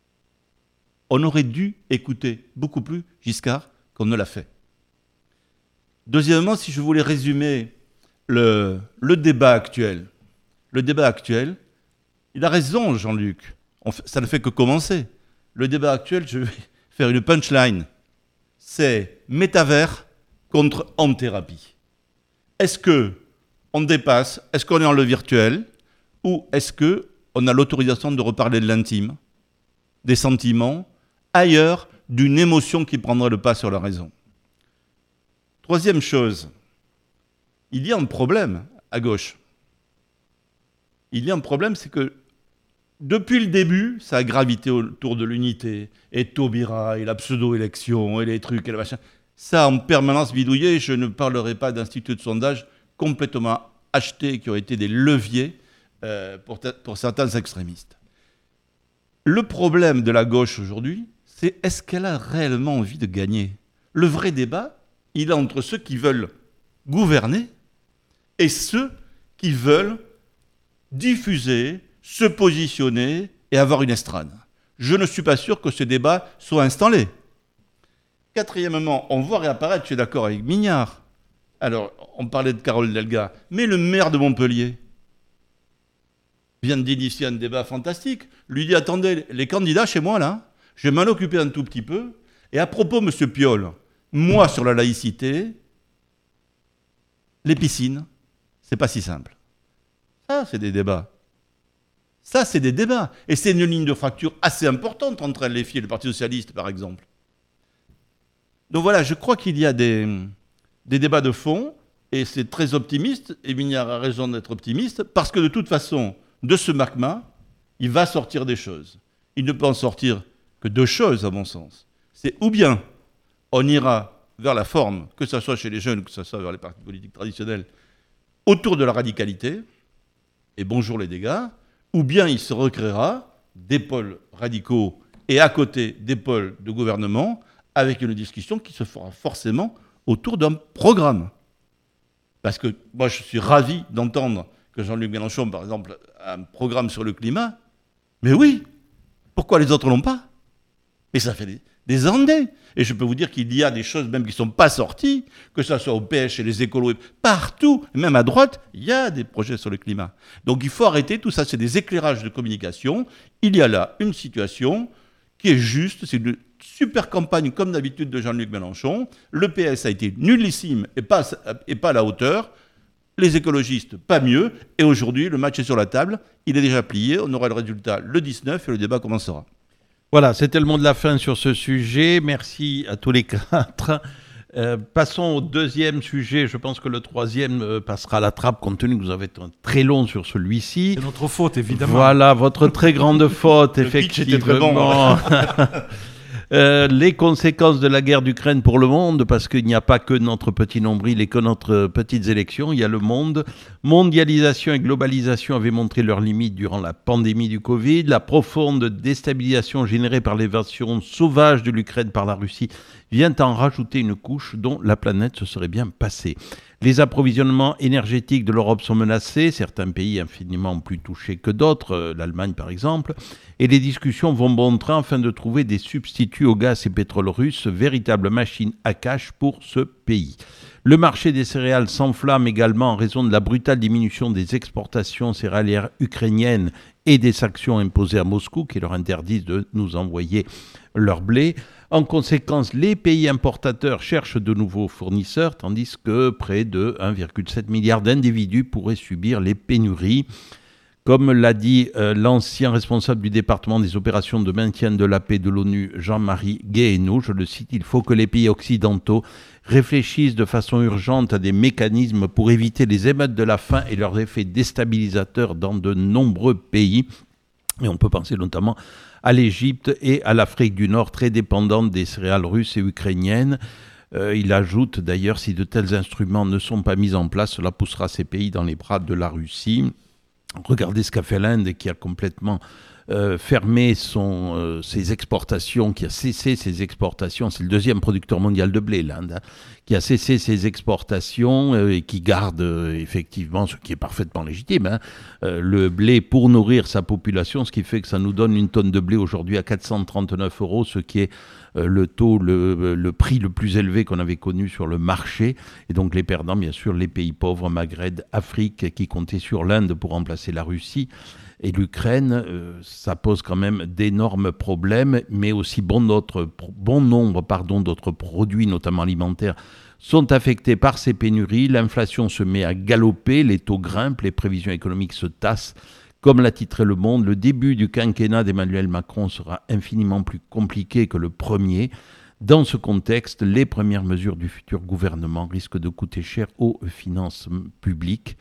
On aurait dû écouter beaucoup plus Giscard qu'on ne l'a fait. Deuxièmement, si je voulais résumer Le, le débat actuel. Le débat actuel, il a raison, Jean-Luc. On fait, ça ne fait que commencer. Le débat actuel, je vais faire une punchline. C'est métavers contre en-thérapie. Est-ce qu'on dépasse, est-ce qu'on est dans le virtuel, ou est-ce qu'on a l'autorisation de reparler de l'intime, des sentiments, ailleurs d'une émotion qui prendrait le pas sur la raison. Troisième chose, il y a un problème à gauche. Il y a un problème, c'est que depuis le début, ça a gravité autour de l'unité, et Taubira, et la pseudo-élection, et les trucs, et le machin. Ça a en permanence bidouillé. Je ne parlerai pas d'instituts de sondage complètement achetés qui ont été des leviers euh, pour, pour certains extrémistes. Le problème de la gauche aujourd'hui, c'est est-ce qu'elle a réellement envie de gagner ? Le vrai débat, il est entre ceux qui veulent gouverner et ceux qui veulent diffuser, se positionner et avoir une estrade. Je ne suis pas sûr que ce débat soit installé. Quatrièmement, on voit réapparaître, je suis d'accord avec Mignard. Alors, on parlait de Carole Delga, mais le maire de Montpellier vient d'initier un débat fantastique. Lui dit, attendez, les candidats chez moi, là, je vais m'en occuper un tout petit peu. Et à propos, monsieur Piolle, moi, sur la laïcité, les piscines, c'est pas si simple. Ça, c'est des débats. Ça, c'est des débats. Et c'est une ligne de fracture assez importante entre L F I et le Parti Socialiste, par exemple. Donc voilà, je crois qu'il y a des, des débats de fond, et c'est très optimiste, et Mignard a raison d'être optimiste, parce que de toute façon, de ce magma, il va sortir des choses. Il ne peut en sortir que deux choses, à mon sens. C'est ou bien on ira vers la forme, que ce soit chez les jeunes, que ce soit vers les partis politiques traditionnels, autour de la radicalité, et bonjour les dégâts, ou bien il se recréera des pôles radicaux et à côté des pôles de gouvernement, avec une discussion qui se fera forcément autour d'un programme. Parce que moi, je suis ravi d'entendre que Jean-Luc Mélenchon, par exemple, a un programme sur le climat. Mais oui, pourquoi les autres l'ont pas ? Mais ça fait des, des années. Et je peux vous dire qu'il y a des choses même qui ne sont pas sorties, que ce soit au P H, chez les écolos, partout, même à droite, il y a des projets sur le climat. Donc il faut arrêter tout ça, c'est des éclairages de communication. Il y a là une situation qui est juste, c'est une super campagne comme d'habitude de Jean-Luc Mélenchon. Le P S a été nullissime et pas, et pas à la hauteur. Les écologistes, pas mieux. Et aujourd'hui, le match est sur la table. Il est déjà plié. On aura le résultat le dix-neuf et le débat commencera. Voilà, c'était le mot de la fin sur ce sujet. Merci à tous les quatre. Euh, passons au deuxième sujet. Je pense que le troisième euh, passera à la trappe, compte tenu que vous avez été très long sur celui-ci. C'est notre faute, évidemment. Voilà, votre très grande faute, effectivement. Très bon. Euh, les conséquences de la guerre d'Ukraine pour le monde, parce qu'il n'y a pas que notre petit nombril et que notre petites élections, il y a le monde. Mondialisation et globalisation avaient montré leurs limites durant la pandémie du Covid. La profonde déstabilisation générée par l'invasion sauvage de l'Ukraine par la Russie vient en rajouter une couche dont la planète se serait bien passée. Les approvisionnements énergétiques de l'Europe sont menacés, certains pays infiniment plus touchés que d'autres, l'Allemagne par exemple, et les discussions vont bon train afin de trouver des substituts au gaz et pétrole russe, véritable machine à cash pour ce pays. Le marché des céréales s'enflamme également en raison de la brutale diminution des exportations céréalières ukrainiennes et des sanctions imposées à Moscou qui leur interdisent de nous envoyer leur blé. En conséquence, les pays importateurs cherchent de nouveaux fournisseurs, tandis que près de un virgule sept milliard d'individus pourraient subir les pénuries. Comme l'a dit euh, l'ancien responsable du département des opérations de maintien de la paix de l'ONU, Jean-Marie Guéhenno, je le cite, « Il faut que les pays occidentaux réfléchissent de façon urgente à des mécanismes pour éviter les émeutes de la faim et leurs effets déstabilisateurs dans de nombreux pays. » Et on peut penser notamment à l'Égypte et à l'Afrique du Nord, très dépendantes des céréales russes et ukrainiennes. Euh, il ajoute d'ailleurs, si de tels instruments ne sont pas mis en place, cela poussera ces pays dans les bras de la Russie. Regardez ce qu'a fait l'Inde, qui a complètement euh, fermé son, euh, ses exportations, qui a cessé ses exportations. C'est le deuxième producteur mondial de blé, l'Inde, hein, qui a cessé ses exportations euh, et qui garde euh, effectivement, ce qui est parfaitement légitime, hein, euh, le blé pour nourrir sa population, ce qui fait que ça nous donne une tonne de blé aujourd'hui à quatre cent trente-neuf euros, ce qui est euh, le taux, le, le prix le plus élevé qu'on avait connu sur le marché. Et donc les perdants, bien sûr, les pays pauvres, Maghreb, Afrique, qui comptaient sur l'Inde pour remplacer la Russie. Et l'Ukraine, euh, ça pose quand même d'énormes problèmes, mais aussi bon, d'autres, bon nombre pardon, d'autres produits, notamment alimentaires, sont affectés par ces pénuries. L'inflation se met à galoper, les taux grimpent, les prévisions économiques se tassent. Comme l'a titré Le Monde, le début du quinquennat d'Emmanuel Macron sera infiniment plus compliqué que le premier. Dans ce contexte, les premières mesures du futur gouvernement risquent de coûter cher aux finances publiques.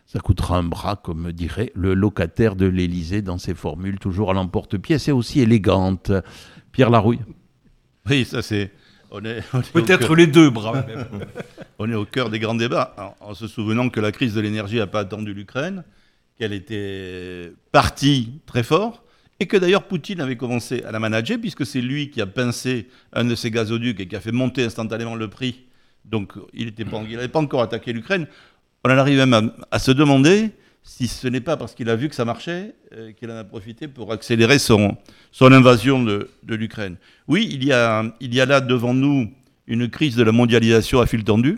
Ça coûtera un bras, comme dirait le locataire de l'Élysée dans ses formules, toujours à l'emporte-pièce et aussi élégante. Pierre Larouille. Oui, ça c'est... On est, on est Peut-être cœur, les deux bras. Même. on est au cœur des grands débats, en, en se souvenant que la crise de l'énergie n'a pas attendu l'Ukraine, qu'elle était partie très fort, et que d'ailleurs Poutine avait commencé à la manager, puisque c'est lui qui a pincé un de ses gazoducs et qui a fait monter instantanément le prix. Donc il n'avait pas encore attaqué l'Ukraine. On en arrive même à, à se demander si ce n'est pas parce qu'il a vu que ça marchait euh, qu'il en a profité pour accélérer son, son invasion de, de l'Ukraine. Oui, il y, a, il y a là devant nous une crise de la mondialisation à fil tendu,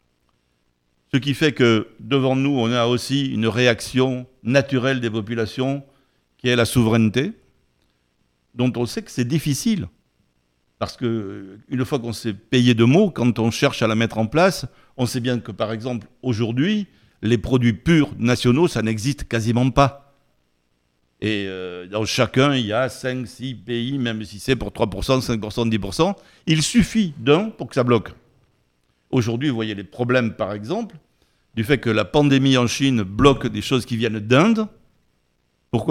ce qui fait que devant nous, on a aussi une réaction naturelle des populations qui est la souveraineté, dont on sait que c'est difficile. Parce qu'une fois qu'on s'est payé de mots, quand on cherche à la mettre en place, on sait bien que, par exemple, aujourd'hui, les produits purs nationaux, ça n'existe quasiment pas. Et euh, dans chacun, il y a cinq six pays, même si c'est pour trois pour cent, cinq pour cent, dix pour cent. Il suffit d'un pour que ça bloque. Aujourd'hui, vous voyez les problèmes, par exemple, du fait que la pandémie en Chine bloque des choses qui viennent d'Inde. Pourquoi ?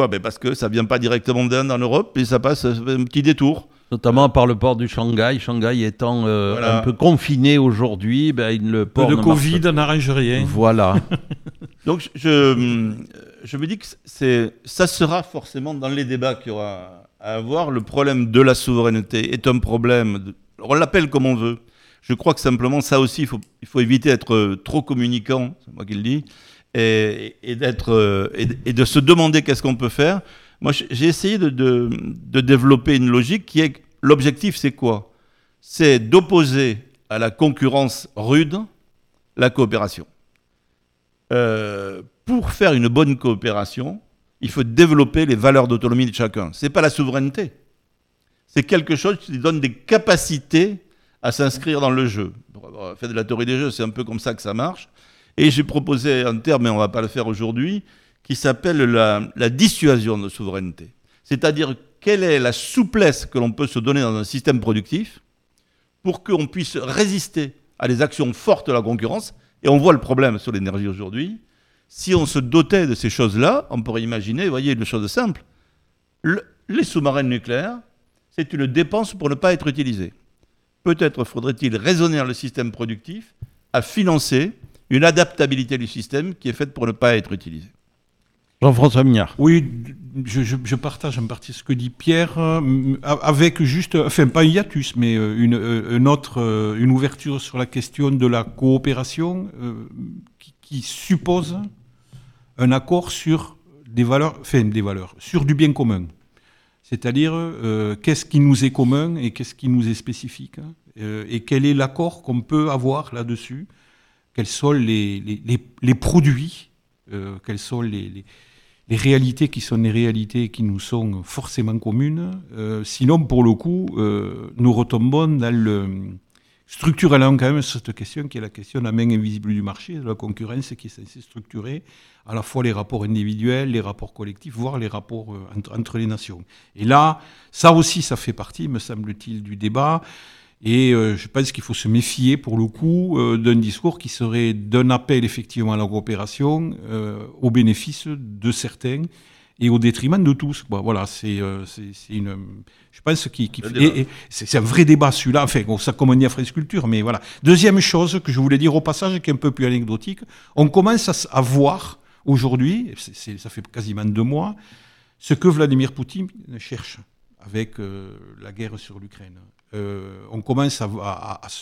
Ben parce que ça ne vient pas directement d'Inde en Europe, et ça passe un petit détour. Notamment par le port du Shanghai. Shanghai étant euh, Voilà. un peu confiné aujourd'hui, ben, le port Peu de ne Covid marche... n'arrange rien. Voilà. Donc je, je me dis que c'est, ça sera forcément dans les débats qu'il y aura à avoir. Le problème de la souveraineté est un problème, de, on l'appelle comme on veut. Je crois que simplement ça aussi, il faut, il faut éviter d'être trop communicant, c'est moi qui le dis, et, et, d'être, et, et de se demander qu'est-ce qu'on peut faire. Moi, j'ai essayé de, de, de développer une logique qui est, l'objectif c'est quoi ? C'est d'opposer à la concurrence rude la coopération. Euh, pour faire une bonne coopération, il faut développer les valeurs d'autonomie de chacun. Ce n'est pas la souveraineté. C'est quelque chose qui donne des capacités à s'inscrire dans le jeu. Pour avoir fait de la théorie des jeux, c'est un peu comme ça que ça marche. Et j'ai proposé un terme, mais on ne va pas le faire aujourd'hui, qui s'appelle la, la dissuasion de souveraineté. C'est-à-dire, quelle est la souplesse que l'on peut se donner dans un système productif pour qu'on puisse résister à des actions fortes de la concurrence. Et on voit le problème sur l'énergie aujourd'hui. Si on se dotait de ces choses-là, on pourrait imaginer, vous voyez, une chose simple. Le, les sous-marins nucléaires, c'est une dépense pour ne pas être utilisée. Peut-être faudrait-il raisonner le système productif à financer une adaptabilité du système qui est faite pour ne pas être utilisée. Jean-François Mignard. Oui, je, je, je partage en partie ce que dit Pierre, euh, avec juste, enfin pas un hiatus, mais une, une autre, une ouverture sur la question de la coopération euh, qui, qui suppose un accord sur des valeurs, enfin des valeurs, sur du bien commun. C'est-à-dire, euh, qu'est-ce qui nous est commun et qu'est-ce qui nous est spécifique, hein, euh, et quel est l'accord qu'on peut avoir là-dessus, quels sont les, les, les, les produits, euh, quelles sont les, les, les réalités qui sont des réalités qui nous sont forcément communes. Euh, sinon, pour le coup, euh, nous retombons dans le... structurellement quand même cette question qui est la question de la main invisible du marché, de la concurrence qui est censée structurer à la fois les rapports individuels, les rapports collectifs, voire les rapports euh, entre, entre les nations. Et là, ça aussi, ça fait partie, me semble-t-il, du débat. Et euh, je pense qu'il faut se méfier, pour le coup, euh, d'un discours qui serait d'un appel, effectivement, à la coopération euh, au bénéfice de certains et au détriment de tous. Bon, voilà, c'est, euh, c'est, c'est une... Je pense qu'il... qu'il et, et c'est, c'est un vrai débat, celui-là. Enfin, bon, ça, comme on dit à France Culture, mais voilà. Deuxième chose que je voulais dire au passage, qui est un peu plus anecdotique, on commence à, à voir aujourd'hui, c'est, c'est, ça fait quasiment deux mois, ce que Vladimir Poutine cherche avec euh, la guerre sur l'Ukraine. Euh, on commence à, à, à se...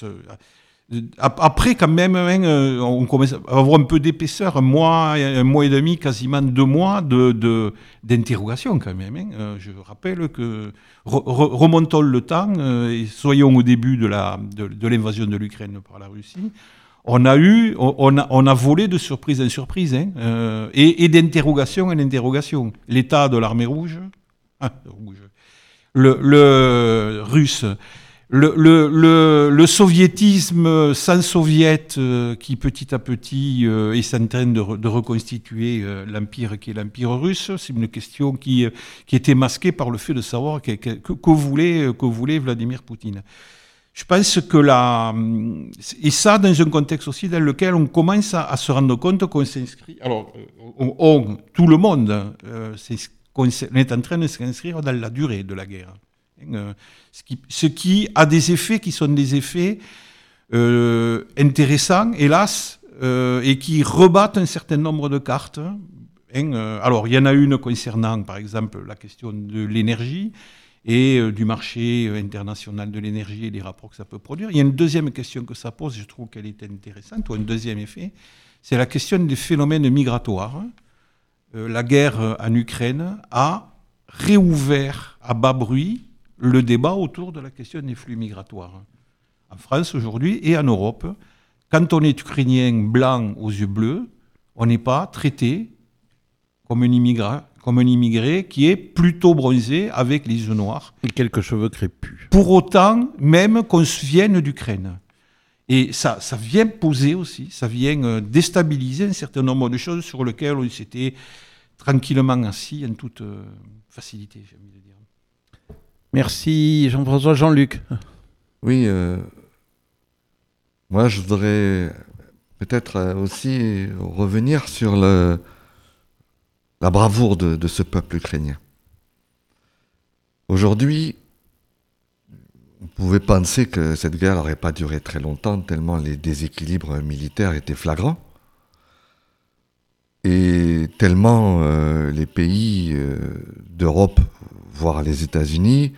À, après, quand même, hein, on commence à avoir un peu d'épaisseur, un mois, un mois et demi, quasiment deux mois de, de, d'interrogation quand même. Hein. Euh, je rappelle que re, re, remontons le temps euh, et soyons au début de, la, de, de l'invasion de l'Ukraine par la Russie. On a eu, on a, on a volé de surprise en surprise, hein, euh, et, et d'interrogation en interrogation. L'état de l'armée rouge, ah, rouge, le, le russe. Le, le, le, le soviétisme sans soviet euh, qui petit à petit euh, est en train de, re, de reconstituer euh, l'empire qui est l'empire russe, c'est une question qui, qui était masquée par le fait de savoir que, que, que, voulait, que voulait Vladimir Poutine. je pense que la... Et ça, dans un contexte aussi dans lequel on commence à, à se rendre compte qu'on s'inscrit... Alors, on, on, tout le monde, euh, c'est, on est en train de s'inscrire dans la durée de la guerre. Euh, ce, qui, ce qui a des effets qui sont des effets euh, intéressants, hélas, euh, et qui rebattent un certain nombre de cartes. Hein. Alors, il y en a une concernant, par exemple, la question de l'énergie, et euh, du marché international de l'énergie et des rapports que ça peut produire. Il y a une deuxième question que ça pose, je trouve qu'elle est intéressante, ou un deuxième effet, c'est la question des phénomènes migratoires. Euh, la guerre en Ukraine a réouvert à bas bruit le débat autour de la question des flux migratoires. En France aujourd'hui et en Europe, quand on est ukrainien blanc aux yeux bleus, on n'est pas traité comme un immigrant, comme un immigré qui est plutôt bronzé avec les yeux noirs. Et quelques cheveux crépus. Pour autant, même qu'on vienne d'Ukraine. Et ça, ça vient poser aussi, ça vient déstabiliser un certain nombre de choses sur lesquelles on s'était tranquillement assis en toute facilité, j'ai envie de dire. Merci Jean-François. Jean-Luc. Oui, euh, moi je voudrais peut-être aussi revenir sur le... la bravoure de, de ce peuple ukrainien. Aujourd'hui, on pouvait penser que cette guerre n'aurait pas duré très longtemps, tellement les déséquilibres militaires étaient flagrants, et tellement euh, les pays euh, d'Europe, voire les États-Unis,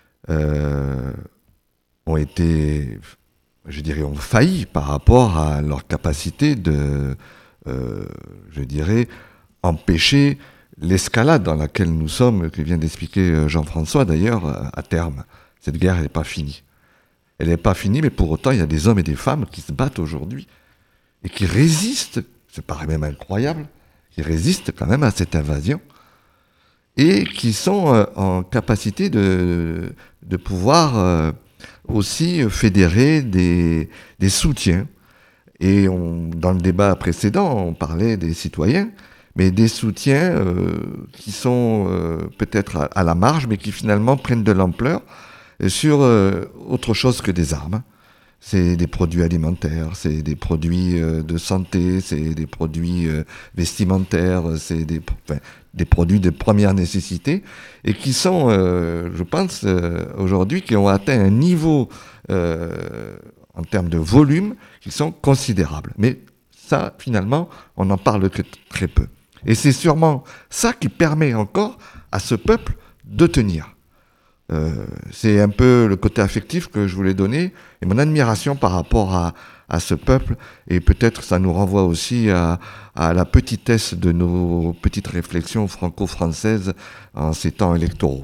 euh, ont été, je dirais, ont failli par rapport à leur capacité de, euh, je dirais, empêcher l'escalade dans laquelle nous sommes, que vient d'expliquer Jean-François d'ailleurs, à terme. Cette guerre, elle n'est pas finie. Elle n'est pas finie, mais pour autant, il y a des hommes et des femmes qui se battent aujourd'hui et qui résistent, ça paraît même incroyable, qui résistent quand même à cette invasion et qui sont en capacité de, de pouvoir euh, aussi fédérer des, des soutiens. Et on, dans le débat précédent, on parlait des citoyens, mais des soutiens euh, qui sont euh, peut-être à, à la marge, mais qui finalement prennent de l'ampleur sur euh, autre chose que des armes. C'est des produits alimentaires, c'est des produits euh, de santé, c'est des produits euh, vestimentaires, c'est des, enfin, des produits de première nécessité, et qui sont, euh, je pense, euh, aujourd'hui, qui ont atteint un niveau euh, en termes de volume qui sont considérables. Mais ça, finalement, on n'en parle que t- très peu. Et c'est sûrement ça qui permet encore à ce peuple de tenir. Euh, c'est un peu le côté affectif que je voulais donner et mon admiration par rapport à, à ce peuple, et peut-être ça nous renvoie aussi à, à la petitesse de nos petites réflexions franco-françaises en ces temps électoraux.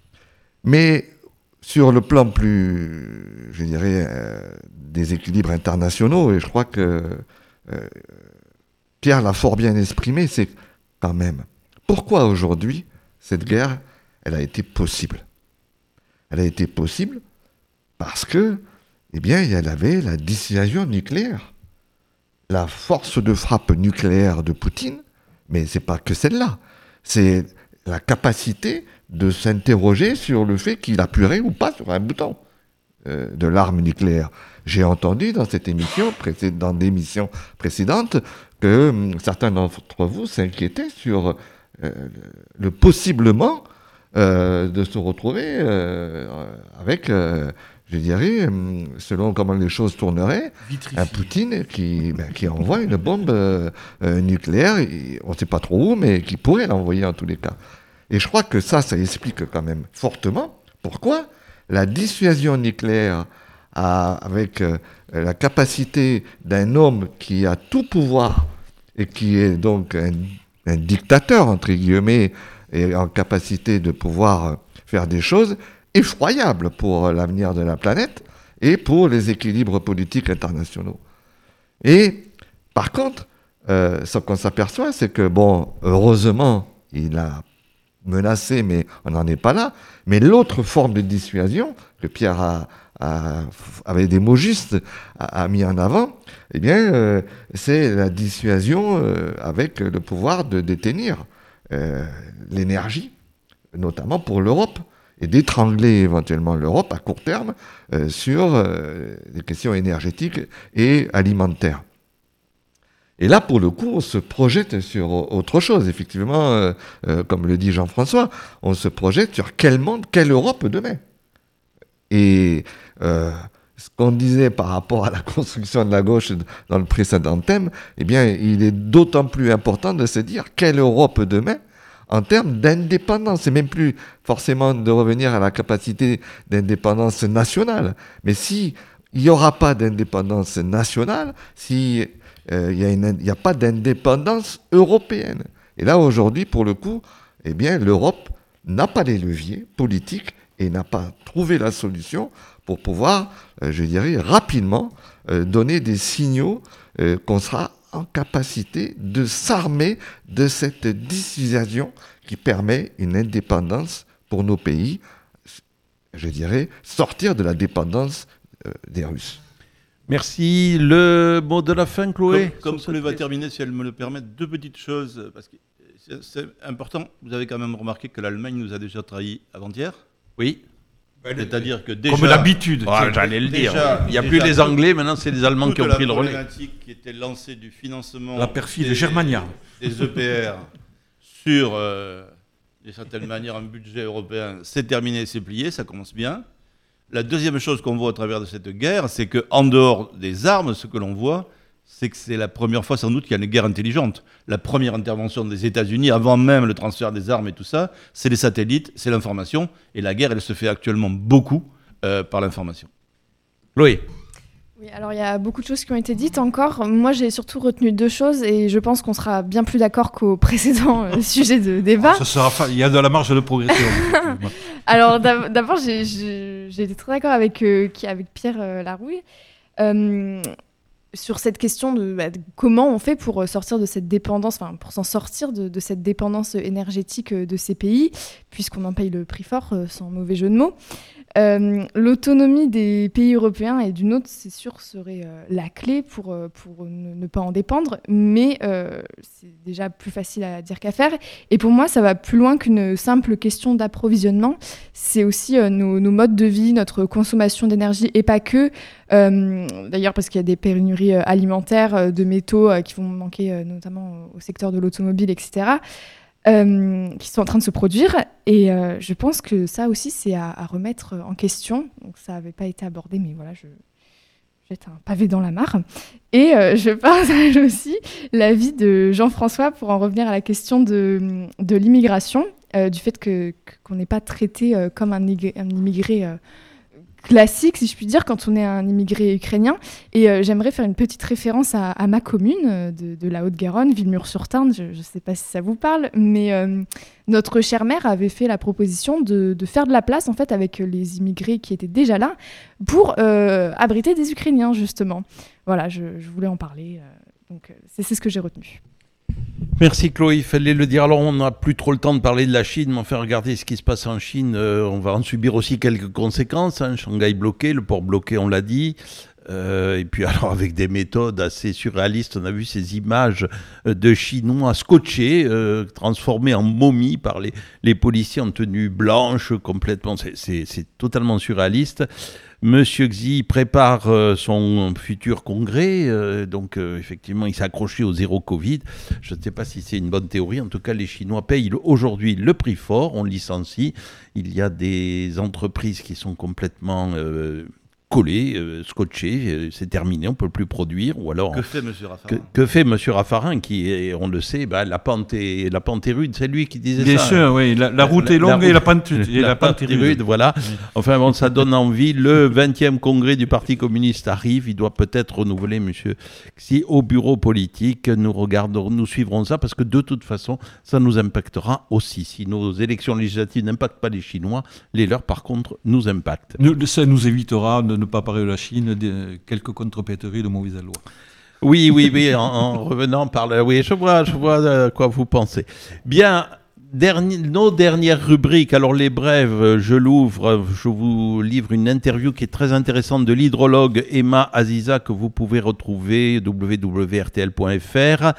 Mais sur le plan plus, je dirais, euh, des équilibres internationaux, et je crois que euh, Pierre l'a fort bien exprimé, c'est quand même pourquoi aujourd'hui cette guerre, elle a été possible. Elle a été possible parce que, eh bien, il y avait la dissuasion nucléaire. La force de frappe nucléaire de Poutine, mais c'est pas que celle-là. C'est la capacité de s'interroger sur le fait qu'il appuierait ou pas sur un bouton euh, de l'arme nucléaire. J'ai entendu dans cette émission, dans des émissions précédentes, que hum, certains d'entre vous s'inquiétaient sur euh, le possiblement Euh, de se retrouver euh, avec, euh, je dirais, selon comment les choses tourneraient, Vitrifié. Un Poutine qui, ben, qui envoie une bombe euh, euh, nucléaire, et on ne sait pas trop où, mais qui pourrait l'envoyer en tous les cas. Et je crois que ça, ça explique quand même fortement pourquoi la dissuasion nucléaire a, avec euh, la capacité d'un homme qui a tout pouvoir et qui est donc un, un dictateur, entre guillemets, et en capacité de pouvoir faire des choses effroyables pour l'avenir de la planète et pour les équilibres politiques internationaux. Et par contre, euh, ce qu'on s'aperçoit, c'est que, bon, heureusement, il a menacé, mais on n'en est pas là, mais l'autre forme de dissuasion que Pierre a, a, avec des mots justes, a, a mis en avant, eh bien, euh, c'est la dissuasion euh, avec le pouvoir de détenir Euh, l'énergie, notamment pour l'Europe et d'étrangler éventuellement l'Europe à court terme euh, sur euh, les questions énergétiques et alimentaires. Et là, pour le coup, on se projette sur autre chose. Effectivement, euh, euh, comme le dit Jean-François, on se projette sur quel monde, quelle Europe demain. Et euh, ce qu'on disait par rapport à la construction de la gauche dans le précédent thème, eh bien, il est d'autant plus important de se dire quelle Europe demain en termes d'indépendance. C'est même plus forcément de revenir à la capacité d'indépendance nationale. Mais s'il n'y aura pas d'indépendance nationale, si il n'y a, a pas d'indépendance européenne. Et là, aujourd'hui, pour le coup, eh bien, l'Europe n'a pas les leviers politiques et n'a pas trouvé la solution pour pouvoir, euh, je dirais, rapidement euh, donner des signaux euh, qu'on sera en capacité de s'armer de cette dissuasion qui permet une indépendance pour nos pays, je dirais, sortir de la dépendance euh, des Russes. Merci. Le mot de la fin, Chloé. Comme, comme Chloé va terminer, si elle me le permet, deux petites choses, parce que c'est, c'est important. Vous avez quand même remarqué que l'Allemagne nous a déjà trahis avant-hier. Oui. C'est-à-dire que déjà... Comme d'habitude. Ah, j'allais le dire. Déjà, il n'y a déjà, plus les Anglais, maintenant c'est les Allemands qui ont pris le relais. La problématique qui était lancée du financement... La perfide des, Germania. Des E P R sur, euh, d'une certaine manière, un budget européen, c'est terminé, c'est plié, ça commence bien. La deuxième chose qu'on voit à travers de cette guerre, c'est qu'en dehors des armes, ce que l'on voit, c'est que c'est la première fois sans doute qu'il y a une guerre intelligente. La première intervention des États-Unis, avant même le transfert des armes et tout ça, c'est les satellites, c'est l'information. Et la guerre, elle se fait actuellement beaucoup euh, par l'information. Chloé. Oui, alors il y a beaucoup de choses qui ont été dites encore. Moi, j'ai surtout retenu deux choses et je pense qu'on sera bien plus d'accord qu'au précédent euh, sujet de débat. Ça sera fa... Il y a de la marge de progression. Alors d'abord, j'ai, j'ai, j'ai été très d'accord avec, euh, avec Pierre euh, Larouille euh, sur cette question de, bah, de comment on fait pour sortir de cette dépendance, enfin pour s'en sortir de, de cette dépendance énergétique de ces pays, puisqu'on en paye le prix fort, euh, sans mauvais jeu de mots. Euh, l'autonomie des pays européens et d'une autre, c'est sûr, serait euh, la clé pour, euh, pour ne, ne pas en dépendre, mais euh, c'est déjà plus facile à dire qu'à faire. Et pour moi, ça va plus loin qu'une simple question d'approvisionnement. C'est aussi euh, nos, nos modes de vie, notre consommation d'énergie, et pas que. Euh, d'ailleurs, parce qu'il y a des pénuries euh, alimentaires, euh, de métaux euh, qui vont manquer, euh, notamment au secteur de l'automobile, et cetera, Euh, qui sont en train de se produire. Et euh, je pense que ça aussi, c'est à, à remettre en question. Donc, ça n'avait pas été abordé, mais voilà, je jette un pavé dans la mare. Et euh, je partage aussi l'avis de Jean-François pour en revenir à la question de, de l'immigration, euh, du fait que, qu'on n'est pas traité euh, comme un, un immigré euh, classique, si je puis dire, quand on est un immigré ukrainien. Et euh, j'aimerais faire une petite référence à, à ma commune euh, de, de la Haute-Garonne, Villemur-sur-Tarn. Je ne sais pas si ça vous parle, mais euh, notre chère maire avait fait la proposition de, de faire de la place, en fait, avec les immigrés qui étaient déjà là, pour euh, abriter des Ukrainiens, justement. Voilà, je, je voulais en parler. Euh, donc, c'est, c'est ce que j'ai retenu. Merci Chloé, il fallait le dire. Alors on n'a plus trop le temps de parler de la Chine, mais enfin regardez ce qui se passe en Chine, euh, on va en subir aussi quelques conséquences, hein. Shanghai bloqué, le port bloqué, on l'a dit, euh, et puis alors avec des méthodes assez surréalistes, on a vu ces images de Chinois scotchés, euh, transformés en momies par les, les policiers en tenue blanche, complètement, c'est, c'est, c'est totalement surréaliste. Monsieur Xi prépare euh, son futur congrès, euh, donc euh, effectivement il s'est accroché au zéro Covid. Je ne sais pas si c'est une bonne théorie, en tout cas les Chinois payent aujourd'hui le prix fort, on licencie. Il y a des entreprises qui sont complètement euh, collées, euh, scotchées, euh, c'est terminé, on ne peut plus produire. Ou alors, que fait M. Raffarin que, que fait M. Raffarin qui est, on le sait, bah, la, pente est, la pente est rude, c'est lui qui disait Bien ça. Bien sûr, oui, la, la route la, est longue la, et la pente, et la la pente est rude. rude. Voilà. Oui. Enfin bon, ça donne envie. Le vingtième congrès du Parti communiste arrive, il doit peut-être renouveler M. Xi au bureau politique. Nous regardons, nous suivrons ça parce que de toute façon, ça nous impactera aussi. Si nos élections législatives n'impactent pas les Chinois, les leurs par contre nous impactent. Nous, ça nous évitera de ne pas parler de la Chine, de, quelques contrepéteries de mauvaise loi. Oui, oui, oui, en, en revenant par là, oui, je vois, je vois de quoi vous pensez. Bien, dernier, nos dernières rubriques, alors les brèves, je l'ouvre, je vous livre une interview qui est très intéressante de l'hydrologue Emma Aziza que vous pouvez retrouver w w w point r t l point f r.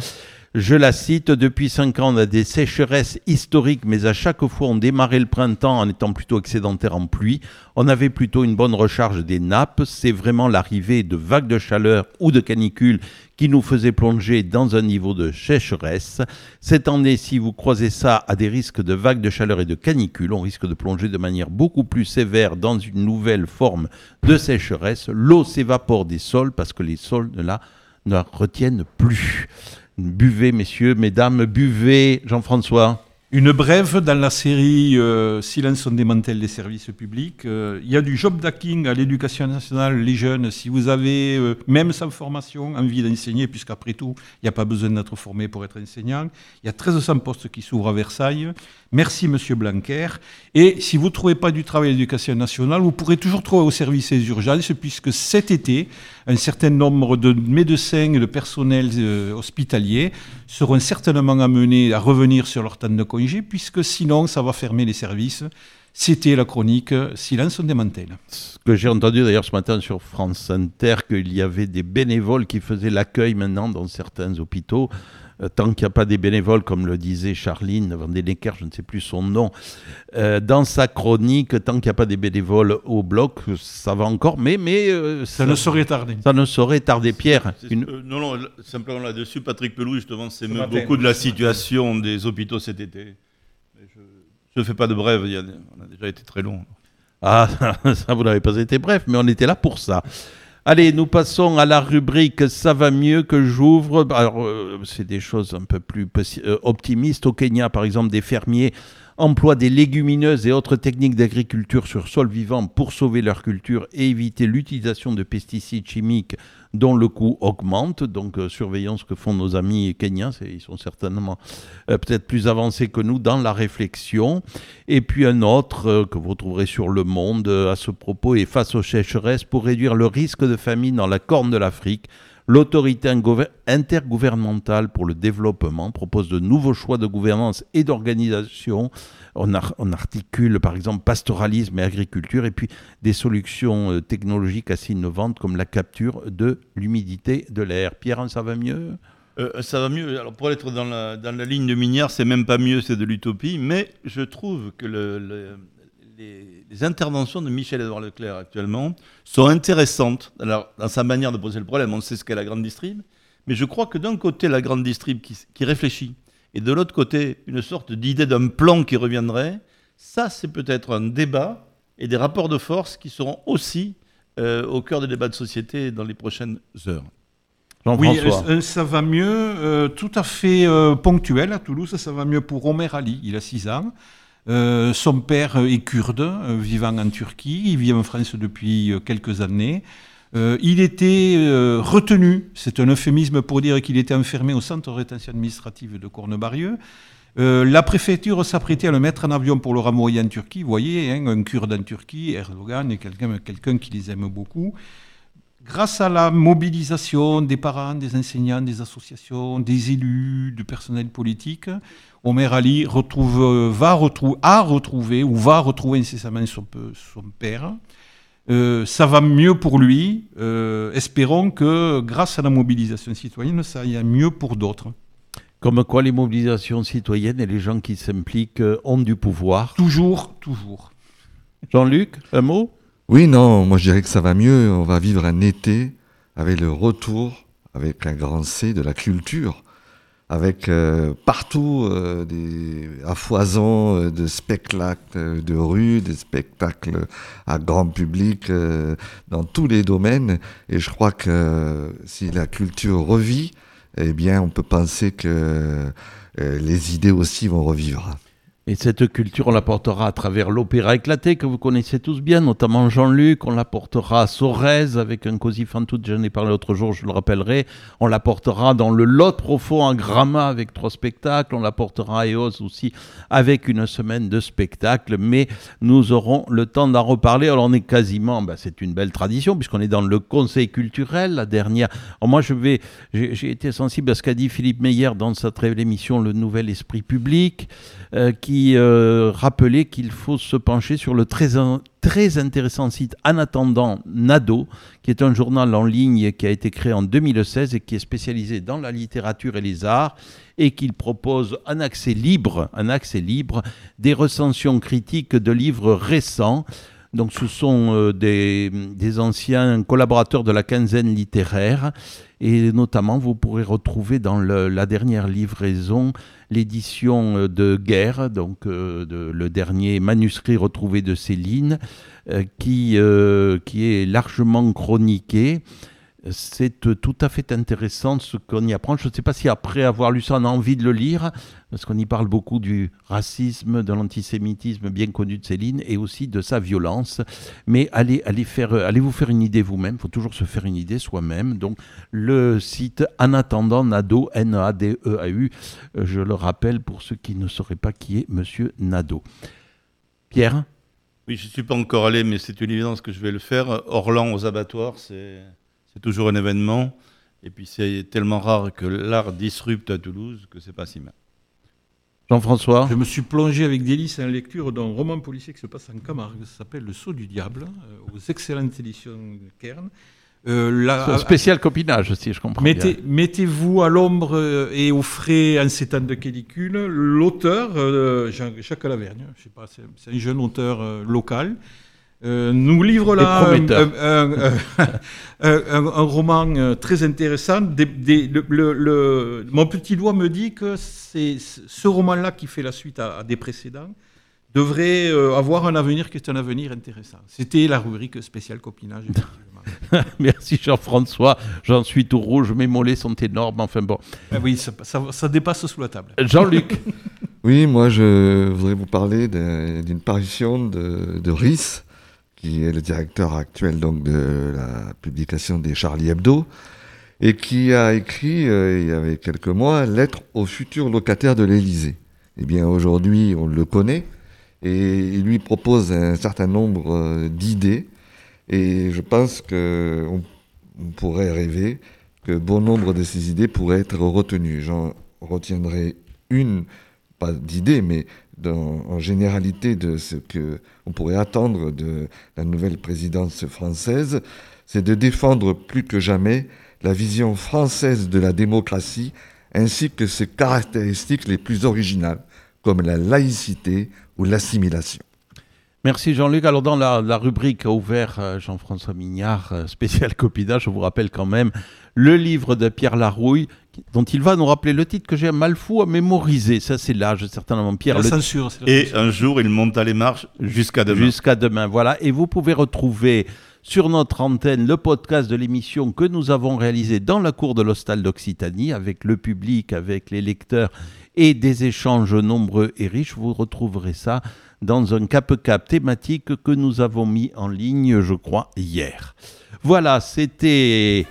Je la cite, « Depuis cinq ans, on a des sécheresses historiques, mais à chaque fois, on démarrait le printemps en étant plutôt excédentaire en pluie. On avait plutôt une bonne recharge des nappes. C'est vraiment l'arrivée de vagues de chaleur ou de canicules qui nous faisait plonger dans un niveau de sécheresse. Cette année, si vous croisez ça à des risques de vagues de chaleur et de canicules, on risque de plonger de manière beaucoup plus sévère dans une nouvelle forme de sécheresse. L'eau s'évapore des sols parce que les sols ne la, ne la retiennent plus. » Buvez, messieurs, mesdames, buvez. Jean-François. Une brève dans la série euh, Silence on démantèle les services publics. Euh, il y a du job hacking à l'éducation nationale, les jeunes. Si vous avez, euh, même sans formation, envie d'enseigner, puisqu'après tout, il n'y a pas besoin d'être formé pour être enseignant. Il y a treize cents postes qui s'ouvrent à Versailles. Merci, Monsieur Blanquer. Et si vous ne trouvez pas du travail à l'éducation nationale, vous pourrez toujours trouver au service des urgences, puisque cet été, un certain nombre de médecins et de personnels euh, hospitaliers seront certainement amenés à revenir sur leur temps de congé, puisque sinon, ça va fermer les services. C'était la chronique Silence on démantèle. Ce que j'ai entendu d'ailleurs ce matin sur France Inter, qu'il y avait des bénévoles qui faisaient l'accueil maintenant dans certains hôpitaux. Euh, tant qu'il n'y a pas des bénévoles, comme le disait Charline Vandenecker, je ne sais plus son nom, euh, dans sa chronique, tant qu'il n'y a pas des bénévoles au bloc, ça va encore, mais... mais euh, ça, ça ne saurait tarder. Ça ne saurait tarder, Pierre. Une... Euh, non, non, simplement là-dessus, Patrick Pelou, justement, s'émeut beaucoup de la situation des hôpitaux cet été. Je ne fais pas de brève, il y a... on a déjà été très long. Ah, ça, vous n'avez pas été bref, mais on était là pour ça. Allez, nous passons à la rubrique « Ça va mieux » que j'ouvre. Alors, euh, c'est des choses un peu plus euh, optimistes. Au Kenya, par exemple, des fermiers emploient des légumineuses et autres techniques d'agriculture sur sol vivant pour sauver leur culture et éviter l'utilisation de pesticides chimiques dont le coût augmente. Donc, euh, surveillons ce que font nos amis kenyans. Ils sont certainement euh, peut-être plus avancés que nous dans la réflexion. Et puis un autre euh, que vous trouverez sur Le Monde euh, à ce propos est « Face aux sécheresses, pour réduire le risque de famine dans la Corne de l'Afrique, l'autorité intergouvernementale pour le développement propose de nouveaux choix de gouvernance et d'organisation. On, ar- on articule par exemple pastoralisme et agriculture, et puis des solutions euh, technologiques assez innovantes comme la capture de l'humidité de l'air. Pierre, ça va mieux ? euh, Ça va mieux. Alors pour être dans la, dans la ligne de Mignard, c'est même pas mieux, c'est de l'utopie, mais je trouve que le, le, les, les interventions de Michel-Édouard Leclerc actuellement sont intéressantes dans, dans sa manière de poser le problème. On sait ce qu'est la grande distrib, mais je crois que d'un côté, la grande distrib qui, qui réfléchit, et de l'autre côté, une sorte d'idée d'un plan qui reviendrait, ça, c'est peut-être un débat et des rapports de force qui seront aussi euh, au cœur des débats de société dans les prochaines heures. Oui, euh, ça va mieux, euh, tout à fait euh, ponctuel à Toulouse, ça va mieux pour Omer Ali, il a six ans. Euh, son père est kurde, euh, vivant en Turquie, il vit en France depuis euh, quelques années. Euh, il était euh, retenu, c'est un euphémisme pour dire qu'il était enfermé au centre de rétention administrative de Cornebarieux. Euh, la préfecture s'apprêtait à le mettre en avion pour le renvoyer en Turquie. Vous voyez, hein, un Kurde en Turquie, Erdogan est quelqu'un, quelqu'un qui les aime beaucoup. Grâce à la mobilisation des parents, des enseignants, des associations, des élus, du personnel politique, Omer Ali retrouve, va retrouver, a retrouvé ou va retrouver incessamment son, son père. Euh, ça va mieux pour lui. Euh, espérons que grâce à la mobilisation citoyenne, ça aille mieux pour d'autres. Comme quoi les mobilisations citoyennes et les gens qui s'impliquent ont du pouvoir. Toujours, toujours. Jean-Luc, un mot ? Oui, non, moi je dirais que ça va mieux. On va vivre un été avec le retour, avec un grand C, de la culture, avec euh, partout euh, des, à foison euh, de spectacles de rue, des spectacles à grand public euh, dans tous les domaines. Et je crois que euh, si la culture revit, eh bien on peut penser que euh, les idées aussi vont revivre. Et cette culture, on l'apportera à travers l'opéra éclaté que vous connaissez tous bien, notamment Jean-Luc. On l'apportera à Sorèze avec un Così fan tutte, j'en ai parlé l'autre jour, je le rappellerai. On l'apportera dans le Lot profond en Gramma avec trois spectacles. On l'apportera à Eos aussi avec une semaine de spectacles. Mais nous aurons le temps d'en reparler. Alors on est quasiment, ben c'est une belle tradition puisqu'on est dans le conseil culturel, la dernière. Alors moi je vais, j'ai, j'ai été sensible à ce qu'a dit Philippe Meyer dans sa très belle émission Le Nouvel Esprit Public, euh, qui qui euh, rappelait qu'il faut se pencher sur le très, très intéressant site En attendant Nadeau, qui est un journal en ligne qui a été créé en deux mille seize et qui est spécialisé dans la littérature et les arts, et qu'il propose un accès libre, un accès libre des recensions critiques de livres récents. Donc ce sont euh, des, des anciens collaborateurs de la quinzaine littéraire, et notamment vous pourrez retrouver dans le, la dernière livraison l'édition de Guerre, donc euh, de, le dernier manuscrit retrouvé de Céline, euh, qui, euh, qui est largement chroniqué. C'est tout à fait intéressant ce qu'on y apprend. Je ne sais pas si après avoir lu ça, on a envie de le lire, parce qu'on y parle beaucoup du racisme, de l'antisémitisme bien connu de Céline, et aussi de sa violence. Mais allez, allez, faire, allez vous faire une idée vous-même, il faut toujours se faire une idée soi-même. Donc le site En attendant Nadeau, N A D E A U, je le rappelle pour ceux qui ne sauraient pas qui est Monsieur Nadeau. Pierre ? Oui, je ne suis pas encore allé, mais c'est une évidence que je vais le faire. Orlan aux abattoirs, c'est... C'est toujours un événement, et puis c'est tellement rare que l'art disrupte à Toulouse que c'est pas si mal. Jean-François ? Je me suis plongé avec délice en lecture d'un roman policier qui se passe en Camargue, ça s'appelle Le Sceau du Diable, euh, aux excellentes éditions Kern. Euh, la, spécial copinage, si je comprends mettez, bien. Mettez-vous à l'ombre et au frais en ces temps de canicule. L'auteur, euh, Jean, Jacques Lavergne, je sais pas, c'est, c'est un jeune auteur euh, local. Euh, nous livre là un, un, un, un, un, un roman euh, très intéressant. Des, des, le, le, le, mon petit doigt me dit que c'est ce roman-là qui fait la suite à, à des précédents devrait euh, avoir un avenir qui est un avenir intéressant. C'était la rubrique spéciale copinage, effectivement. Merci Jean-François, j'en suis tout rouge, mes mollets sont énormes, enfin bon. Ah oui, ça, ça, ça dépasse sous la table. Jean-Luc. Oui, moi je voudrais vous parler de, d'une parution de, de Riss, qui est le directeur actuel donc, de la publication des Charlie Hebdo, et qui a écrit, euh, il y avait quelques mois, « Lettre aux futurs locataires de l'Élysée ». Eh bien, aujourd'hui, on le connaît, et il lui propose un certain nombre euh, d'idées, et je pense qu'on on pourrait rêver que bon nombre de ces idées pourraient être retenues. J'en retiendrai une, pas d'idée, mais dans, en généralité de ce qu'on pourrait attendre de la nouvelle présidence française, c'est de défendre plus que jamais la vision française de la démocratie ainsi que ses caractéristiques les plus originales, comme la laïcité ou l'assimilation. Merci Jean-Luc. Alors dans la, la rubrique a ouvert Jean-François Mignard, spécial copinage, je vous rappelle quand même le livre de Pierre Larouille, dont il va nous rappeler le titre que j'ai un mal fou à mémoriser. Ça c'est l'âge, certainement. Pierre, la le... censure. C'est la Et censure. un jour, il monta les marches jusqu'à demain. Jusqu'à demain, voilà. Et vous pouvez retrouver sur notre antenne le podcast de l'émission que nous avons réalisé dans la cour de l'Hostal d'Occitanie avec le public, avec les lecteurs et des échanges nombreux et riches. Vous retrouverez ça dans un cap-cap thématique que nous avons mis en ligne, je crois, hier. Voilà, c'était...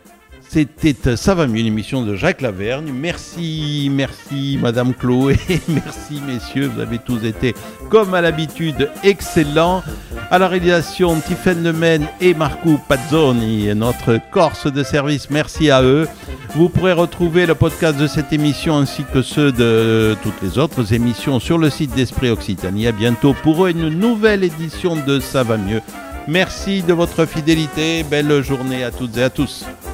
C'était Ça va mieux, une émission de Jacques Lavergne. Merci, merci Madame Chloé, merci messieurs, vous avez tous été, comme à l'habitude, excellents. À la réalisation, Tiffaine Lemaine et Marco Pazzoni, notre Corse de service, merci à eux. Vous pourrez retrouver le podcast de cette émission ainsi que ceux de toutes les autres émissions sur le site d'Esprit Occitanie. À bientôt pour une nouvelle édition de Ça va mieux. Merci de votre fidélité, belle journée à toutes et à tous.